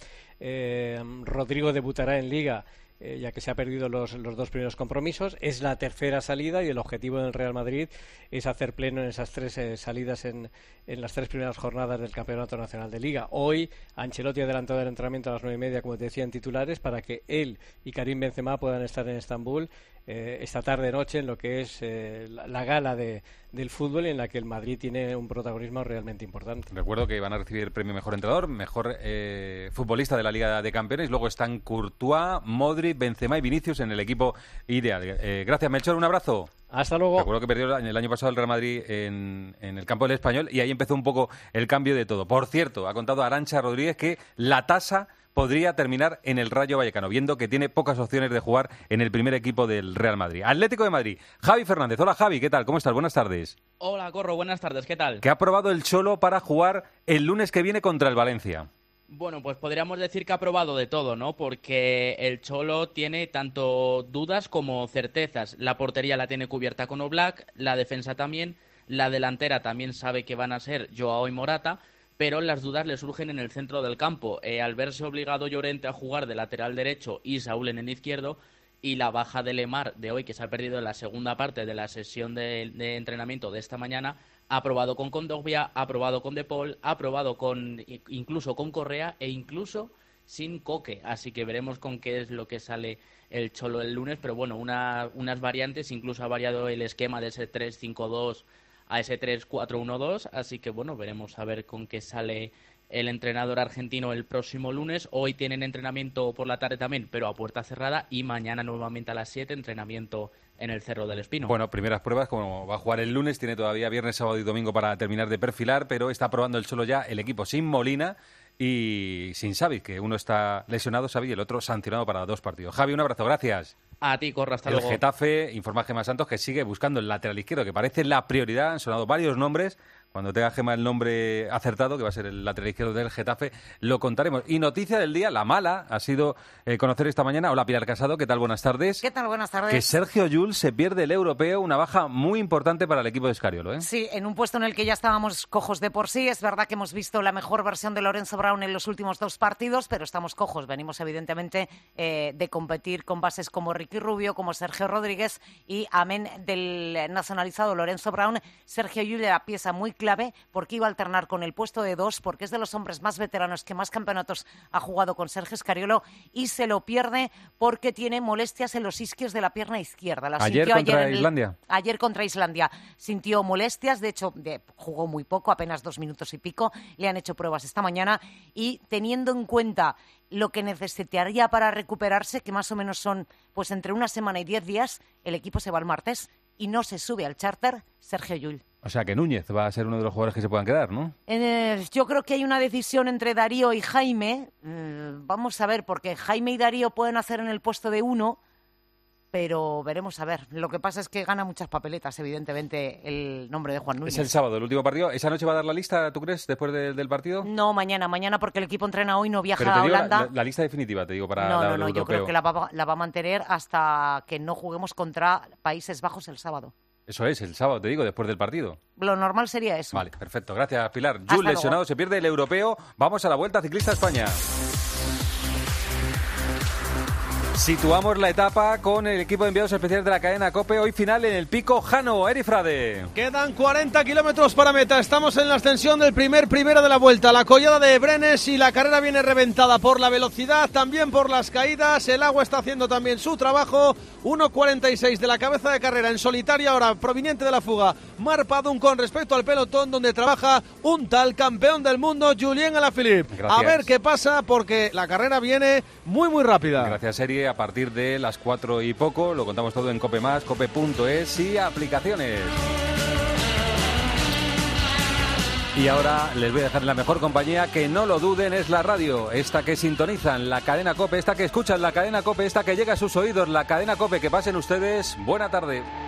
Rodrigo debutará en Liga, ya que se ha perdido los 2 primeros compromisos. Es la tercera salida y el objetivo del Real Madrid es hacer pleno en esas 3 salidas en las 3 primeras jornadas del Campeonato Nacional de Liga. Hoy Ancelotti ha adelantado el entrenamiento a las 9:30, como te decía, en titulares, para que él y Karim Benzema puedan estar en Estambul esta tarde-noche en lo que es la gala del fútbol y en la que el Madrid tiene un protagonismo realmente importante. Recuerdo que van a recibir el premio Mejor Entrenador, Mejor Futbolista de la Liga de Campeones. Luego están Courtois, Modric, Benzema y Vinicius en el equipo ideal. Gracias, Melchor, un abrazo. Hasta luego. Recuerdo que perdió el año pasado el Real Madrid en el campo del Español y ahí empezó un poco el cambio de todo. Por cierto, ha contado Arantxa Rodríguez que la tasa podría terminar en el Rayo Vallecano, viendo que tiene pocas opciones de jugar en el primer equipo del Real Madrid. Atlético de Madrid, Javi Fernández. Hola Javi, ¿qué tal? ¿Cómo estás? Buenas tardes. Hola Corro, buenas tardes, ¿qué tal? Que ha aprobado el Cholo para jugar el lunes que viene contra el Valencia. Bueno, pues podríamos decir que ha probado de todo, ¿no? Porque el Cholo tiene tanto dudas como certezas. La portería la tiene cubierta con Oblak, la defensa también, la delantera también sabe que van a ser Joao y Morata, pero las dudas le surgen en el centro del campo. Al verse obligado Llorente a jugar de lateral derecho y Saúl en el izquierdo, y la baja de Lemar de hoy, que se ha perdido en la segunda parte de la sesión de entrenamiento de esta mañana, ha probado con Kondogbia, ha probado con De Paul, ha probado incluso con Correa e incluso sin Coque. Así que veremos con qué es lo que sale el Cholo el lunes, pero bueno, unas variantes, incluso ha variado el esquema de ese 3-5-2 a ese 3-4-1-2, así que bueno, veremos a ver con qué sale el entrenador argentino el próximo lunes. Hoy tienen entrenamiento por la tarde también, pero a puerta cerrada, y mañana nuevamente a las 7 entrenamiento en el Cerro del Espino. Bueno, primeras pruebas, como va a jugar el lunes, tiene todavía viernes, sábado y domingo para terminar de perfilar, pero está probando el Cholo ya el equipo sin Molina y sin Xavi, que uno está lesionado, Xavi, y el otro sancionado para 2 partidos. Javi, un abrazo, gracias. A ti, Corra, hasta luego. El Getafe, informa Gemma Santos, que sigue buscando el lateral izquierdo, que parece la prioridad. Han sonado varios nombres. Cuando tenga Gemma el nombre acertado, que va a ser el lateral izquierdo del Getafe, lo contaremos. Y noticia del día, la mala, ha sido conocer esta mañana. Hola, Pilar Casado, ¿qué tal? Buenas tardes. ¿Qué tal? Buenas tardes. Que Sergio Llull se pierde el europeo, una baja muy importante para el equipo de Scariolo, ¿eh? Sí, en un puesto en el que ya estábamos cojos de por sí. Es verdad que hemos visto la mejor versión de Lorenzo Brown en los últimos 2 partidos, pero estamos cojos. Venimos, evidentemente, de competir con bases como Ricky Rubio, como Sergio Rodríguez, y amén del nacionalizado Lorenzo Brown, Sergio Llull era pieza muy clave porque iba a alternar con el puesto de 2, porque es de los hombres más veteranos que más campeonatos ha jugado con Sergio Scariolo, y se lo pierde porque tiene molestias en los isquios de la pierna izquierda. Ayer contra Islandia. Ayer contra Islandia sintió molestias, de hecho jugó muy poco, apenas 2 minutos y pico, le han hecho pruebas esta mañana, y teniendo en cuenta lo que necesitaría para recuperarse, que más o menos son pues entre 1 semana y 10 días, el equipo se va el martes y no se sube al charter Sergio Llull. O sea que Núñez va a ser uno de los jugadores que se puedan quedar, ¿no? Yo creo que hay una decisión entre Darío y Jaime. Vamos a ver, porque Jaime y Darío pueden hacer en el puesto de 1, pero veremos a ver. Lo que pasa es que gana muchas papeletas, evidentemente, el nombre de Juan Núñez. Es el sábado, el último partido. ¿Esa noche va a dar la lista, tú crees, después del partido? No, mañana, porque el equipo entrena hoy, no viaja pero te a digo Holanda. La lista definitiva, te digo, para No, el yo creo que la va a mantener hasta que no juguemos contra Países Bajos el sábado. Eso es, el sábado, te digo, después del partido. Lo normal sería eso. Vale, perfecto. Gracias, Pilar. Llull lesionado, se pierde el europeo. Vamos a la Vuelta Ciclista a España. Situamos la etapa con el equipo de enviados especiales de la cadena COPE. Hoy final en el Pico Jano. Eri Frade. Quedan 40 kilómetros para meta. Estamos en la ascensión del primero de la vuelta. La collada de Brenes y la carrera viene reventada por la velocidad, también por las caídas. El agua está haciendo también su trabajo. 1.46 de la cabeza de carrera en solitaria ahora, proveniente de la fuga. Marc Padun con respecto al pelotón donde trabaja un tal campeón del mundo, Julien Alaphilippe. Gracias. A ver qué pasa porque la carrera viene muy rápida. Gracias, Eri. A partir de las 4 y poco lo contamos todo en COPE+, cope.es y aplicaciones. Y ahora les voy a dejar en la mejor compañía, que no lo duden, es la radio, esta que sintonizan, la cadena COPE, esta que escuchan, la cadena COPE, esta que llega a sus oídos, la cadena COPE. Que pasen ustedes buena tarde.